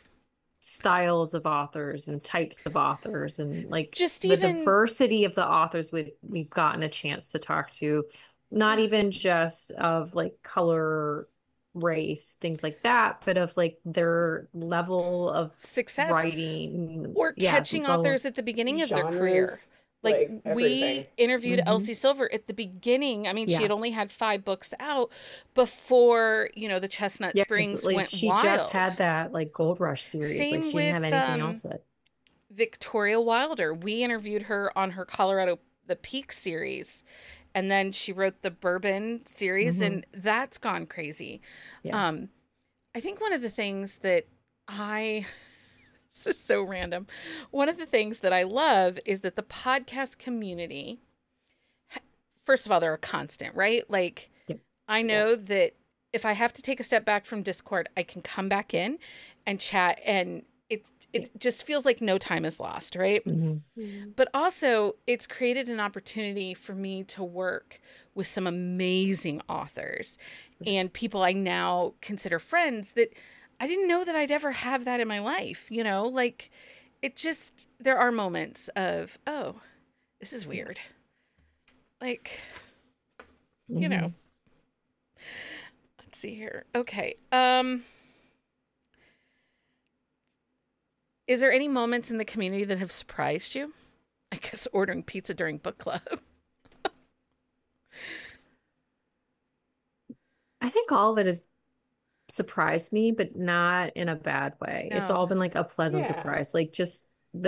styles of authors and types of authors and like just the diversity of the authors we've gotten a chance to talk to, not even just of like color, race, things like that, but of like their level of success writing or catching authors at the beginning of their career. Like we interviewed Elsie Silver at the beginning. I mean, she had only had 5 books out before, the Chestnut Springs went she wild. She just had that like Gold Rush series. Same like she with, didn't have anything else that. Victoria Wilder. We interviewed her on her the Peak series. And then she wrote the Bourbon series and that's gone crazy. Yeah. I think one of the things that this is so random. One of the things that I love is that the podcast community, first of all, they're a constant, right? Like, I know that if I have to take a step back from Discord, I can come back in and chat, and it just feels like no time is lost, right? But also, it's created an opportunity for me to work with some amazing authors and people I now consider friends that I didn't know that I'd ever have that in my life, like it just, there are moments of, oh, this is weird. Like, let's see here. Okay. is there any moments in the community that have surprised you? I guess ordering pizza during book club. I think all of it has surprised me, but not in a bad way. It's all No. been like a pleasant Yeah. surprise. Like just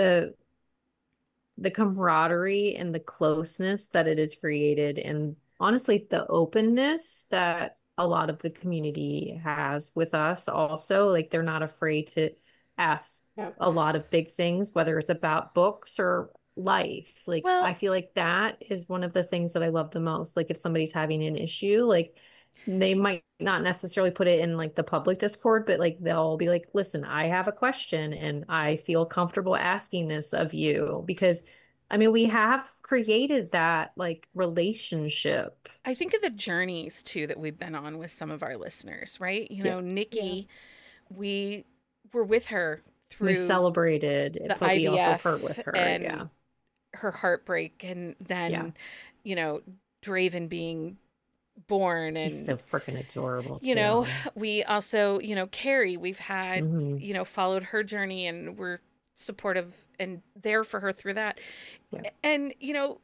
the camaraderie and the closeness that it has created, and honestly the openness that a lot of the community has with us also. Like they're not afraid to ask Yeah. a lot of big things, whether it's about books or life. Like Well, I feel like that is one of the things that I love the most. Like if somebody's having an issue, like they might not necessarily put it in like the public Discord, but like they'll be like, listen, I have a question and I feel comfortable asking this of you, because I mean, we have created that like relationship. I think of the journeys too that we've been on with some of our listeners, right? You Yeah. know, Yeah. Nikki, we were with her We through celebrated it, the but we also hurt IVF with her. and Yeah. her heartbreak, and Yeah. then, you know, Draven being born, He's and so freaking adorable you know, too. we also, you know, Carrie, we've had, Hmm. you know, followed her journey, and we're supportive and there for her through that. Yeah. And, you know,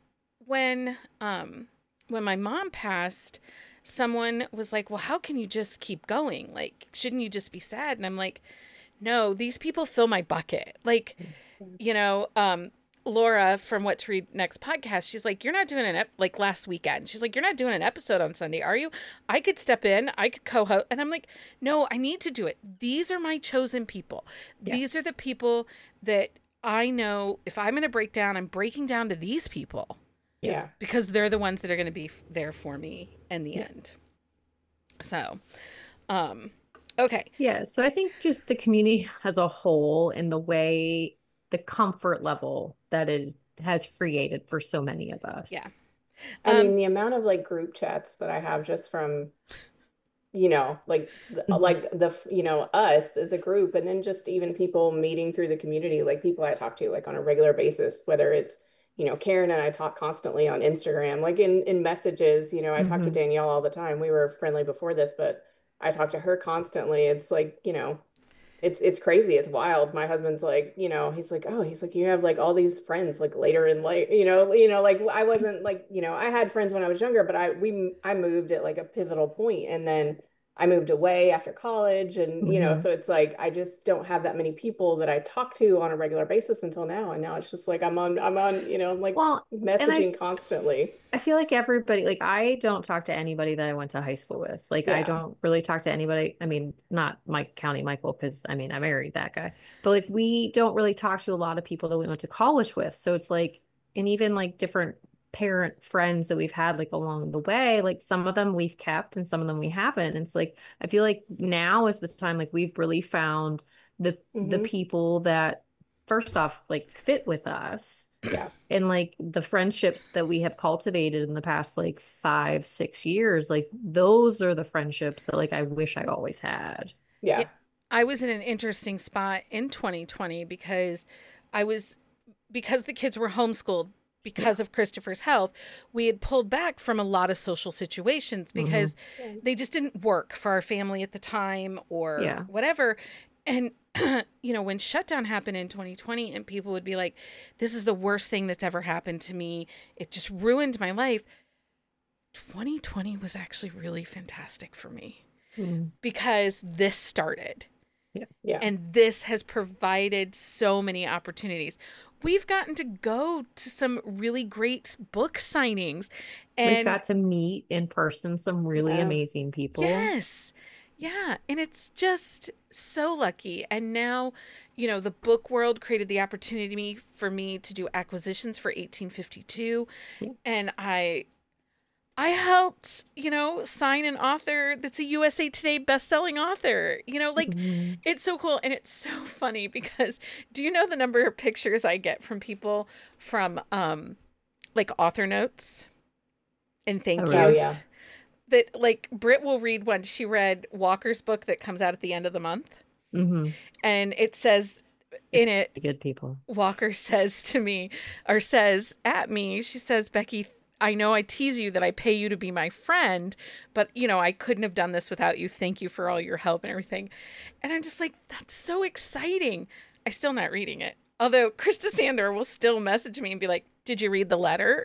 when my mom passed, someone was like, "Well, how can you just keep going? Like, shouldn't you just be sad?" And I'm like, "No, these people fill my bucket." Like, you know, Laura from What to Read Next podcast, she's like, "You're not doing like last weekend." She's like, "You're not doing an episode on Sunday, are you?" I could step in, I could co-host, and I'm like, "No, I need to do it. These are my chosen people. Yeah. These are the people that I know if I'm going to break down, I'm breaking down to these people Yeah. because they're the ones that are going to be there for me in the Yeah. end." So, okay. Yeah. So I think just the community as a whole and the way the comfort level that it has created for so many of us. Yeah. I mean, Um, the amount of like group chats that I have just from, like Mhm. us as a group, and then just even people meeting through the community, like people I talk to like on a regular basis, whether it's, Karen and I talk constantly on Instagram, like in messages, I talk to Mhm. Danielle all the time. We were friendly before this, but I talk to her constantly. It's like, it's crazy. It's wild. My husband's like, he's like, oh, he's like, you have like all these friends like later in life, like I wasn't like, I had friends when I was younger, but I moved at like a pivotal point, and then I moved away after college, and Mhm. so it's like I just don't have that many people that I talk to on a regular basis until now, and now it's just like I'm on, I'm like Well, and messaging constantly. I feel like everybody, like I don't talk to anybody that I went to high school with. Like I Yeah. don't really talk to anybody. I mean, not Mike County Michael, because I mean I married that guy. But like we don't really talk to a lot of people that we went to college with. So it's like, and even like different parent friends that we've had like along the way, like some of them we've kept and some of them we haven't. And it's like I feel like now is the time like we've really found the Hmm. people that first off like fit with us, Yeah. and like the friendships that we have cultivated in the past like 5 6 years, like those are the friendships that like I wish I always had. yeah, Yeah. I was in an interesting spot in 2020 because I was because the kids were homeschooled Yeah. because of Christopher's health. We had pulled back from a lot of social situations Hmm. because they just didn't work for our family at the time or Yeah. whatever. And when shutdown happened in 2020 and people would be like, "This is the worst thing that's ever happened to me. It just ruined my life." 2020 was actually really fantastic for me Mm. because this started. Yeah. Yeah. And this has provided so many opportunities. We've gotten to go to some really great book signings. We've And got to meet in person some really Yeah. amazing people. yes, yeah. And it's just so lucky. And now, the book world created the opportunity for me to do acquisitions for 1852. Yeah. And I helped, sign an author that's a USA Today bestselling author. Like Mhm. it's so cool. And it's so funny because do you know the number of pictures I get from people from like author notes and thank Oh, Oh yous? yeah. That like Britt will read one. She read Walker's book that comes out at the end of the month. Mhm. And it says in It's it, good people. Walker says to me, or says at me, she says, "Becky, I know I tease you that I pay you to be my friend, but I couldn't have done this without you. Thank you for all your help and everything." And I'm just like, that's so exciting. I still not reading it. Although Krista Sander will still message me and be like, "Did you read the letter?"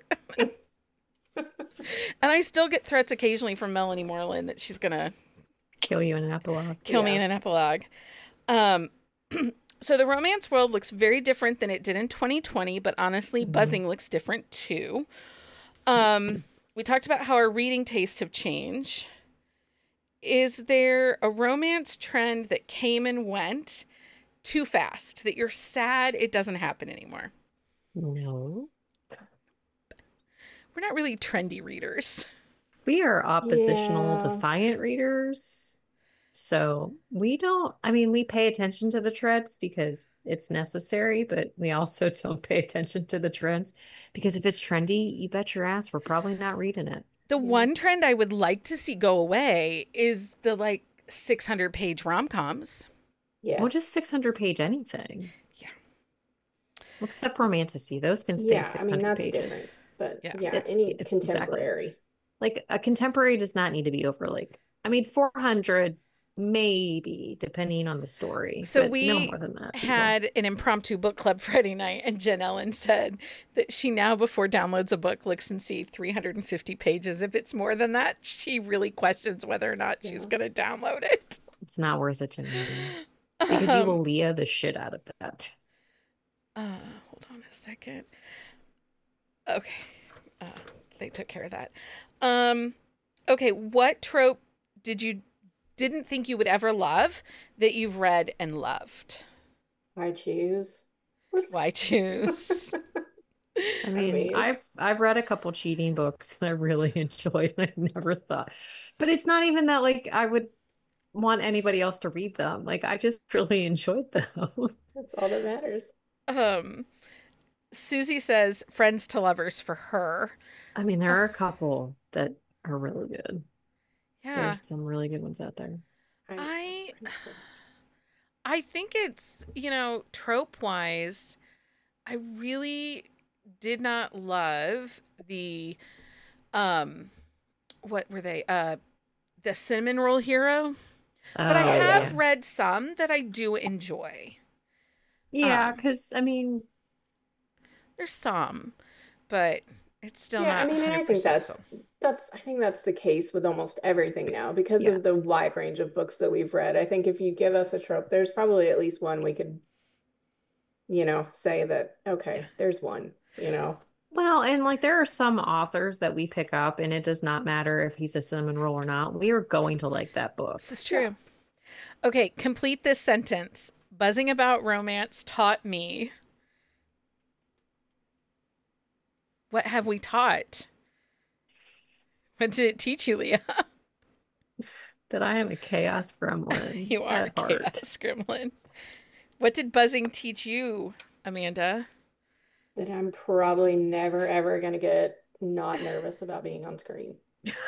And I still get threats occasionally from Melanie Moreland that she's gonna Kill you in an epilogue. kill me in an epilogue. Um, so the romance world looks very different than it did in 2020, but honestly, Buzzing looks different too. We talked about how our reading tastes have changed. Is there a romance trend that came and went too fast that you're sad it doesn't happen anymore? No. We're not really trendy readers. We are oppositional, Yeah. defiant readers. So we don't, I mean, we pay attention to the trends because it's necessary, but we also don't pay attention to the trends because if it's trendy, you bet your ass we're probably not reading it. The one trend I would like to see go away is the like 600-page rom-coms. Yes. Well, just 600-page anything. Yeah. Well, except romantasy. Those can stay Yeah, I mean, 600 that's pages. different. But Yeah. yeah, any Exactly. contemporary. Like a contemporary does not need to be over like, I mean, 400 maybe, depending on the story. So but no we more than that. people. had an impromptu book club Friday night, and Jen Ellen said that she now, before downloads a book, looks and see 350 pages. If it's more than that, she really questions whether or not she's going to download it. It's not worth it, Jenny. Because you will Leah the shit out of that. Hold on a second. Okay. They took care of that. Okay, what trope didn't think you would ever love that you've read and loved? I choose. Why choose? I mean, I've read a couple cheating books that I really enjoyed and I never thought. But it's not even that like I would want anybody else to read them. Like I just really enjoyed them. That's all that matters. Susie says friends to lovers for her. I mean, there are a couple that are really good. Yeah. There's some really good ones out there. I think it's, trope wise, I really did not love the what were they? The cinnamon roll hero. But I have read some that I do enjoy. Yeah, because I mean, there's some, but it's still not. I mean, and I think 100% I think that's the case with almost everything now because of the wide range of books that we've read. I think if you give us a trope, there's probably at least one we could, say that, okay, there's one, Well, and like there are some authors that we pick up and it does not matter if he's a cinnamon roll or not. We are going to like that book. This is true. Okay, complete this sentence. Buzzing about romance taught me. What have we taught? What did it teach you, Leah? That I am a chaos gremlin. You are a at heart. chaos gremlin. What did buzzing teach you, Amanda? that I'm probably never, ever going to get not nervous about being on screen.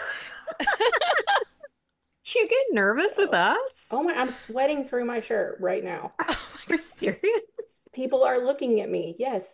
You get nervous with us? Oh my, I'm sweating through my shirt right now. Are you serious? People are looking at me. Yes.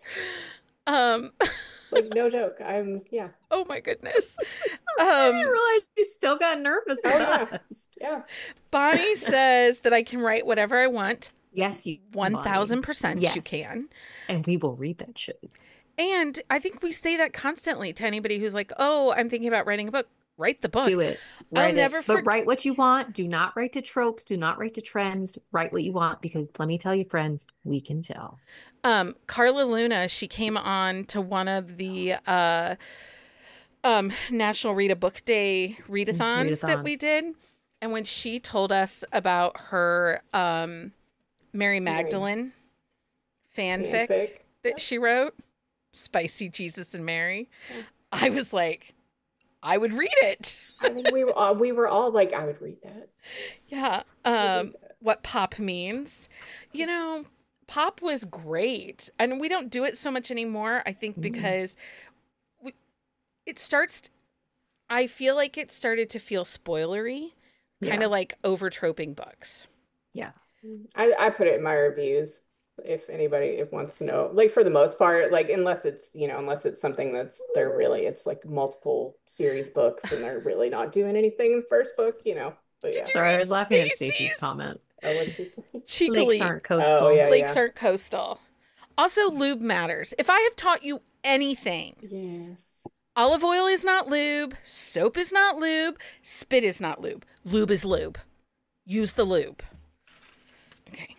Like no joke. Yeah. Oh my goodness. I didn't realize you still got nervous with us. Yeah. Bonnie says that I can write whatever I want. Yes, you 1000% you Yes. can. And we will read that shit. And I think we say that constantly to anybody who's like, oh, I'm thinking about writing a book. Write the book. Do it. I'll Write it. never But write what you want. Do not write to tropes. Do not write to trends. Write what you want because let me tell you, friends, we can tell. Carla Luna, she came on to one of the National Read a Book Day readathons that we did. And when she told us about her Mary Magdalene fanfic that she wrote, Spicy Jesus and Mary, I was like, I would read it. I think we were all like, I would read that. Yeah. What pop means. Pop was great. And we don't do it so much anymore, I think, because I feel like it started to feel spoilery, kind of like over-troping books. Yeah. I put it in my reviews if anybody wants to know. Like for the most part, like unless it's something it's like multiple series books and they're really not doing anything in the first book, But yeah. Sorry, I was laughing at Stacey's comment. Oh, what'd she say? Lakes cheekily. aren't Oh coastal. yeah, Lakes yeah. aren't coastal. Also, lube matters. If I have taught you anything, Yes. olive oil is not lube, soap is not lube, spit is not lube. Lube is lube. Use the lube. Okay.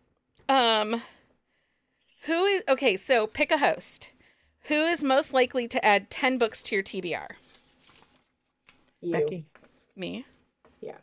So pick a host. Who is most likely to add 10 books to your TBR? You. Becky. Me? Yeah.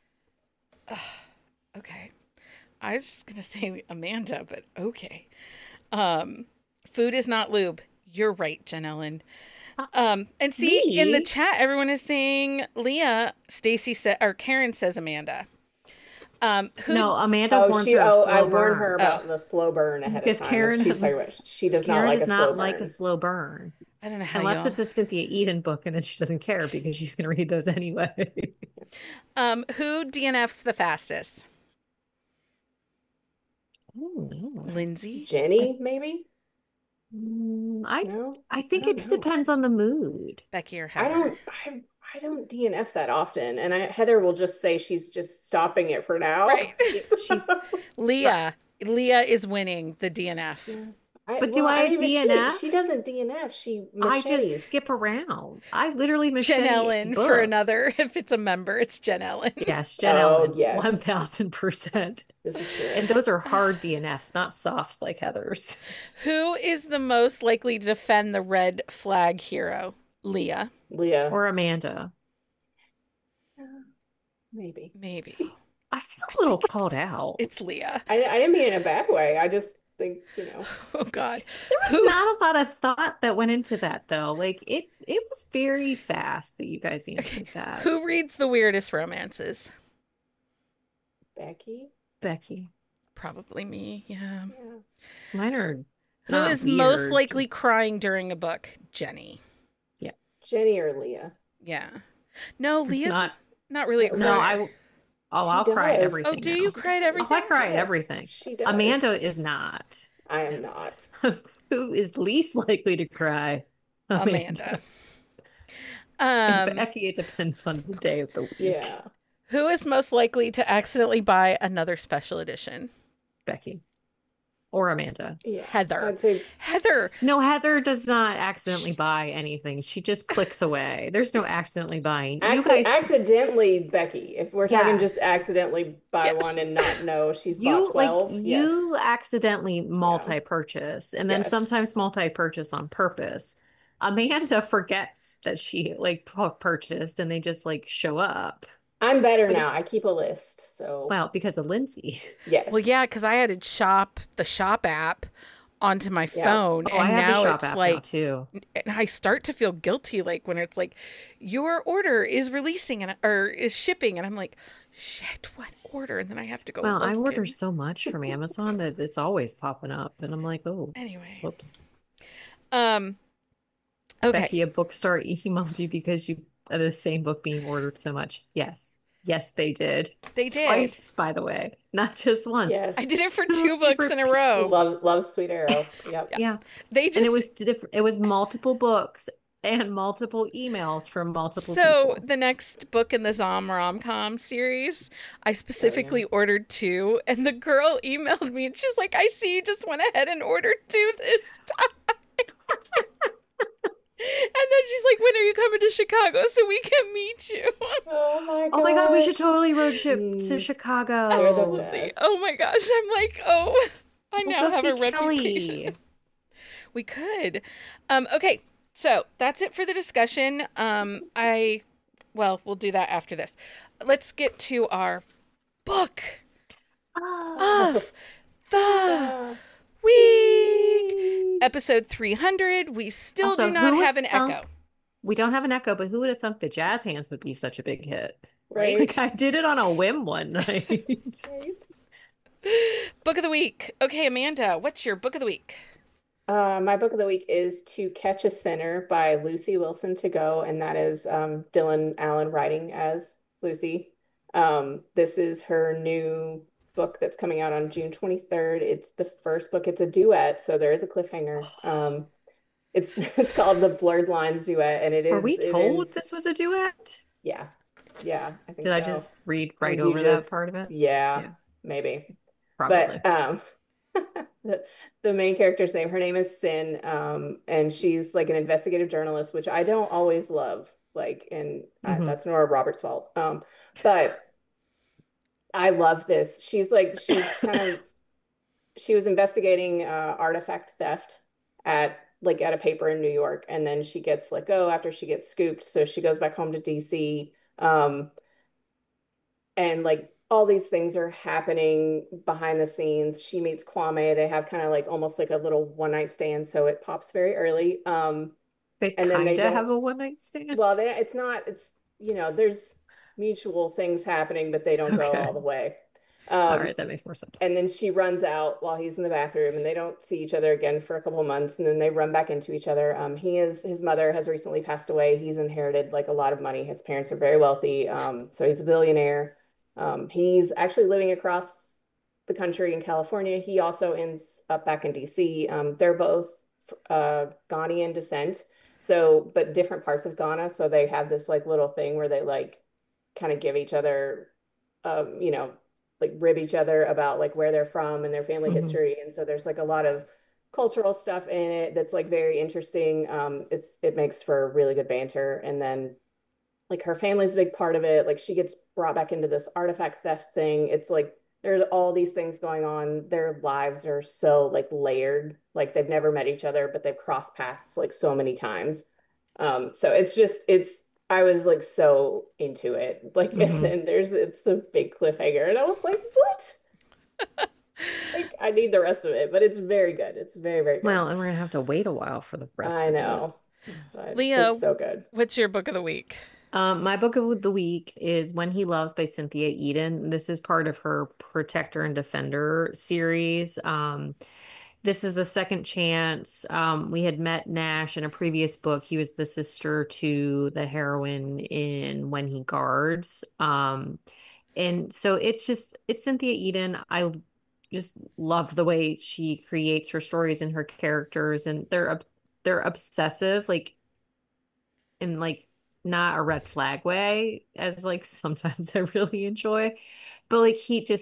Okay. I was just going to say Amanda, but okay. Food is not lube. You're right, Jen Ellen. And see, in the Me? chat, everyone is saying Leah. Karen says Amanda. Who? No, Amanda Oh, warns her of I slow warned her burns. about the slow burn ahead of Because time. Karen She's talking doesn't, about she does not Karen like does a slow not like a burn. slow burn. I don't know how Unless y'all. it's a Cynthia Eden book, and then she doesn't care because she's going to read those anyway. Who DNFs the fastest? Oh, no. Lindsay. Jenny, maybe? I No? think I it don't know. depends on the mood. Becky or I Heather? don't DNF that often. And Heather will just say she's just stopping it for now. Right. She's Leah. Leah is winning the DNF. Yeah. But do I don't even- DNF? She doesn't DNF. She I just machetes. skip around. I literally machete Jen Ellen for books. another. If it's a member, it's Jen Ellen. Yes, Jen Oh, Ellen, yes. 1000%. This is true. And those are hard DNFs, not softs like Heather's. Who is the most likely to defend the red flag hero? Leah. Leah. Or Amanda. Maybe. Maybe. I feel a little called out. It's Leah. I didn't mean it in a bad way. I just think, Oh God. There was Who- not a lot of thought that went into that though. Like it was very fast that you guys answered that. Who reads the weirdest romances? Becky. Becky. Probably me. Yeah. Yeah. Mine are Who not is most weird, likely just- crying during a book? Jenny. Jenny or Leah. Yeah. No, Leah's not not really a no, crier. I'll She cry at does. everything. Oh, do now. you cry at everything? I cry at Yes, everything. She does. Amanda is not. I am not. Who is least likely to cry? Amanda. And Becky, it depends on the day of the week. Yeah. Who is most likely to accidentally buy another special edition? Becky. Or Amanda. Yeah. Heather. I'd say Heather. No, Heather does not accidentally buy anything. She just clicks away. There's no accidentally buying. You guys, accidentally Becky. If we're talking just Yes. accidentally buy Yes. one and not know she's you bought 12. you accidentally multi-purchase and then Yes. sometimes multi-purchase on purpose. Amanda forgets that she purchased and they just show up. I'm better But now. it's- I keep a list. So Well, because of Lindsay. yes. Well, yeah, because I had to shop the shop app onto my Yeah. phone, Oh, I and have the now shop it's app now like, too. and I start to feel guilty, like when it's like, your order is releasing or is shipping, and I'm like, shit, what order? And then I have to go. Well, I look order and- so much from Amazon that it's always popping up and I'm like, oh, Anyway, whoops. okay. Becky, a bookstore emailed you because you the same book being ordered so much. Yes. Yes, they did. They did. Twice, by the way, not just once. Yes. I did it for Two 2 books in a different row. Love Sweet Arrow. Yep. Yeah. They just And it was multiple books and multiple emails from multiple So people. the next book in the Zom rom-com series, I specifically ordered 2, and the girl emailed me and she's like, I see you just went ahead and ordered 2 this time. And then she's like, when are you coming to Chicago so we can meet you? Oh Oh my God, we should gosh. totally road trip to Mm. Chicago. They're the Absolutely. best. Oh my gosh. I'm like, oh, I We'll now go have a see Kelly. reputation. We could. Okay, so that's it for the discussion. We'll do that after this. Let's get to our book of the Ah. week. Episode 300. We still Also, do not who would have an thunk- echo. We don't have an echo, but who would have thought the Jazz Hands would be such a big hit? Right. Like I did it on a whim one night. Right. Book of the week. Okay, Amanda, what's your book of the week? My book of the week is To Catch a Sinner by Lucy Wilson to Go, and that is Dylan Allen writing as Lucy. This is her new book that's coming out on June 23rd. It's the first book. It's a duet, so there is a cliffhanger. It's called the Blurred Lines Duet, and Were we it told is- this was a duet? Yeah, I think Did I so. just read right you over that just- part of it? Yeah, Yeah. maybe. Probably. But the main character's name, her name is Sin, and she's like an investigative journalist, which I don't always love. Like, and that's Nora Roberts' fault. But I love this. She was investigating artifact theft at a paper in New York, and then she gets let go after she gets scooped. So she goes back home to DC. And like all these things are happening behind the scenes. She meets Kwame. They have kind of like almost like a little one night stand, so it pops very early. They And then they kind of don't. have a one night stand. Well, it's not. It's there's mutual things happening, but they don't go Okay. all the way. All right, that makes more sense. And then she runs out while he's in the bathroom, and they don't see each other again for a couple of months, and then they run back into each other. His mother has recently passed away. He's inherited like a lot of money. His parents are very wealthy, so he's a billionaire. He's actually living across the country in California. He also ends up back in DC. They're both Ghanaian descent, so but different parts of Ghana. So they have this like little thing where they like kind of give each other, like rib each other about like where they're from and their family history. And so there's like a lot of cultural stuff in it that's like very interesting. It makes for really good banter. And then like her family's a big part of it. Like she gets brought back into this artifact theft thing. It's like there's all these things going on. Their lives are so like layered. Like they've never met each other, but they've crossed paths like so many times. So it's I was like so into it. Like and then it's the big cliffhanger. And I was like, what? Like I need the rest of it, but it's very good. It's very, very good. Well, and we're gonna have to wait a while for the rest I of know. But Leo, it's so good. what's your book of the week? My book of the week is When He Loves by Cynthia Eden. This is part of her Protector and Defender series. This is a second chance. We had met Nash in a previous book. He was the sister to the heroine in When He Guards. And so it's Cynthia Eden. I just love the way she creates her stories and her characters, and they're obsessive, like in like not a red flag way, as like sometimes I really enjoy. But like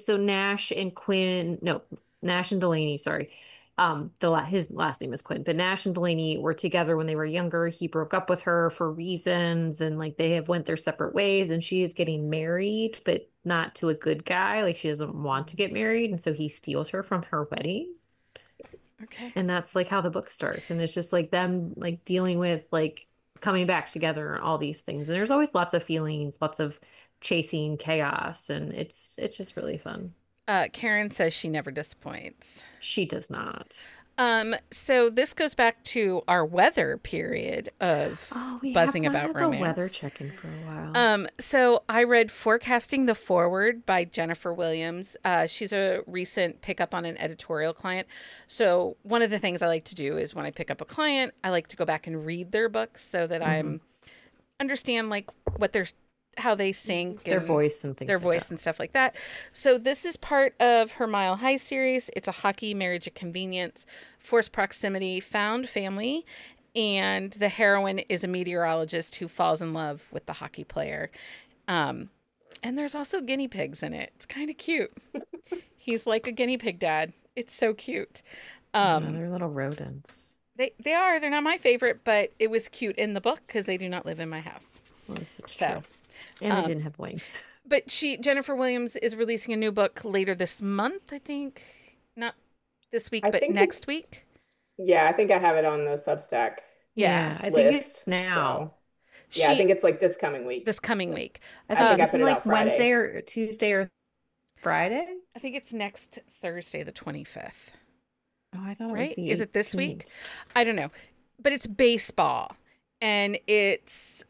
Nash and Delaney, sorry. His last name is Quinn, but Nash and Delaney were together when they were younger. He broke up with her for reasons, and like they have went their separate ways, and she is getting married, but not to a good guy. Like she doesn't want to get married, and so he steals her from her wedding. Okay. And that's like how the book starts. And it's just like them like dealing with like coming back together and all these things. And there's always lots of feelings, lots of chasing chaos, and it's just really fun. Karen says she never disappoints. She does not. So this goes back to our weather period of buzzing about romance. Weather checking for a while. So I read Forecasting the Forward by Jennifer Williams. She's a recent pickup on an editorial client. So one of the things I like to do is when I pick up a client, I like to go back and read their books so that I'm understand like what how they sync their voice and things their like voice that. and stuff like that. So this is part of her Mile High series. It's a hockey, marriage at convenience, forced proximity, found family, and the heroine is a meteorologist who falls in love with the hockey player. And there's also guinea pigs in it. It's kind of cute. He's like a guinea pig dad. It's so cute. They're little rodents. They are. They're not my favorite, but it was cute in the book because they do not live in my house. Well, this is So. true. And they didn't have wings. But Jennifer Williams is releasing a new book later this month, I think. Not this week, but next week. Yeah, I think I have it on the Substack. Yeah, I think it's now. So, yeah, I think it's like this coming week. This coming week. I think I it's put it like out Friday. Wednesday or Tuesday or Friday. I think it's next Thursday, the 25th. Oh, I thought it was Right? the Is it this 18th. week? I don't know. But it's baseball. And it's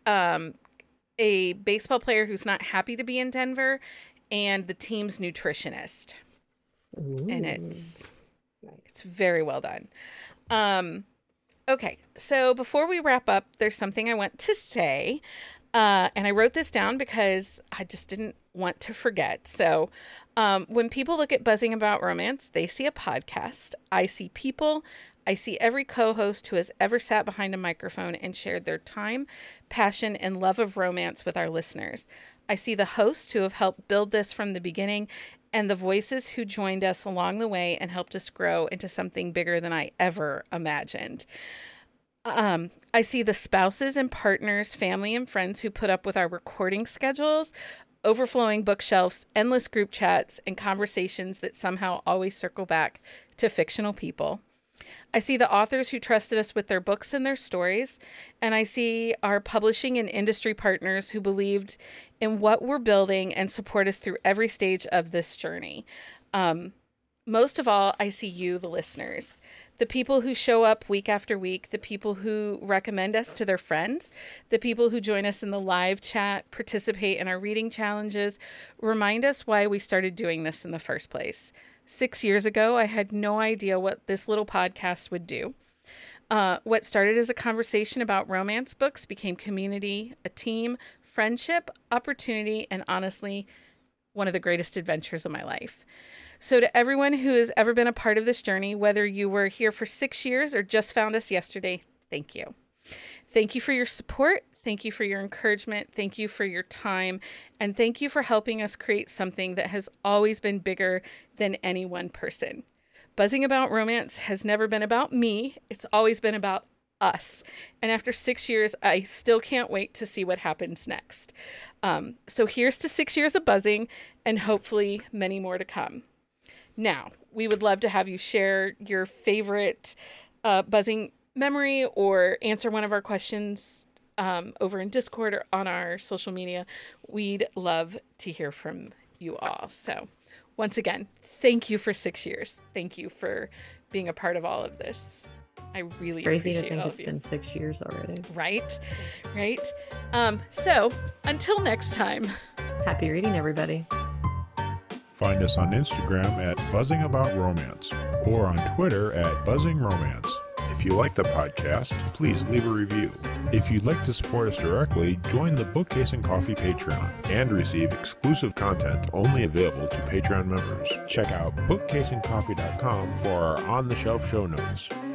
a baseball player who's not happy to be in Denver and the team's nutritionist. Ooh. And it's very well done. Okay, so before we wrap up, there's something I want to say. And I wrote this down because I just didn't want to forget. So when people look at Buzzing About Romance, they see a podcast. I see people. I see every co-host who has ever sat behind a microphone and shared their time, passion, and love of romance with our listeners. I see the hosts who have helped build this from the beginning and the voices who joined us along the way and helped us grow into something bigger than I ever imagined. I see the spouses and partners, family and friends who put up with our recording schedules, overflowing bookshelves, endless group chats, and conversations that somehow always circle back to fictional people. I see the authors who trusted us with their books and their stories, and I see our publishing and industry partners who believed in what we're building and support us through every stage of this journey. Most of all, I see you, the listeners, the people who show up week after week, the people who recommend us to their friends, the people who join us in the live chat, participate in our reading challenges, remind us why we started doing this in the first place. 6 years ago, I had no idea what this little podcast would do. What started as a conversation about romance books became community, a team, friendship, opportunity, and honestly, one of the greatest adventures of my life. So to everyone who has ever been a part of this journey, whether you were here for 6 years or just found us yesterday, thank you. Thank you for your support. Thank you for your encouragement. Thank you for your time. And thank you for helping us create something that has always been bigger than any one person. Buzzing About Romance has never been about me. It's always been about us. And after 6 years, I still can't wait to see what happens next. So here's to 6 years of buzzing and hopefully many more to come. Now, we would love to have you share your favorite buzzing memory or answer one of our questions over in Discord or on our social media. We'd love to hear from you all. So once again, thank you for 6 years. Thank you for being a part of all of this. I really It's crazy to appreciate think all it's of you. been 6 years already. Right? So until next time. Happy reading, everybody. Find us on Instagram at Buzzing About Romance or on Twitter at Buzzing Romance. If you like the podcast, please leave a review. If you'd like to support us directly, join the Bookcase and Coffee Patreon and receive exclusive content only available to Patreon members. Check out bookcaseandcoffee.com for our on-the-shelf show notes.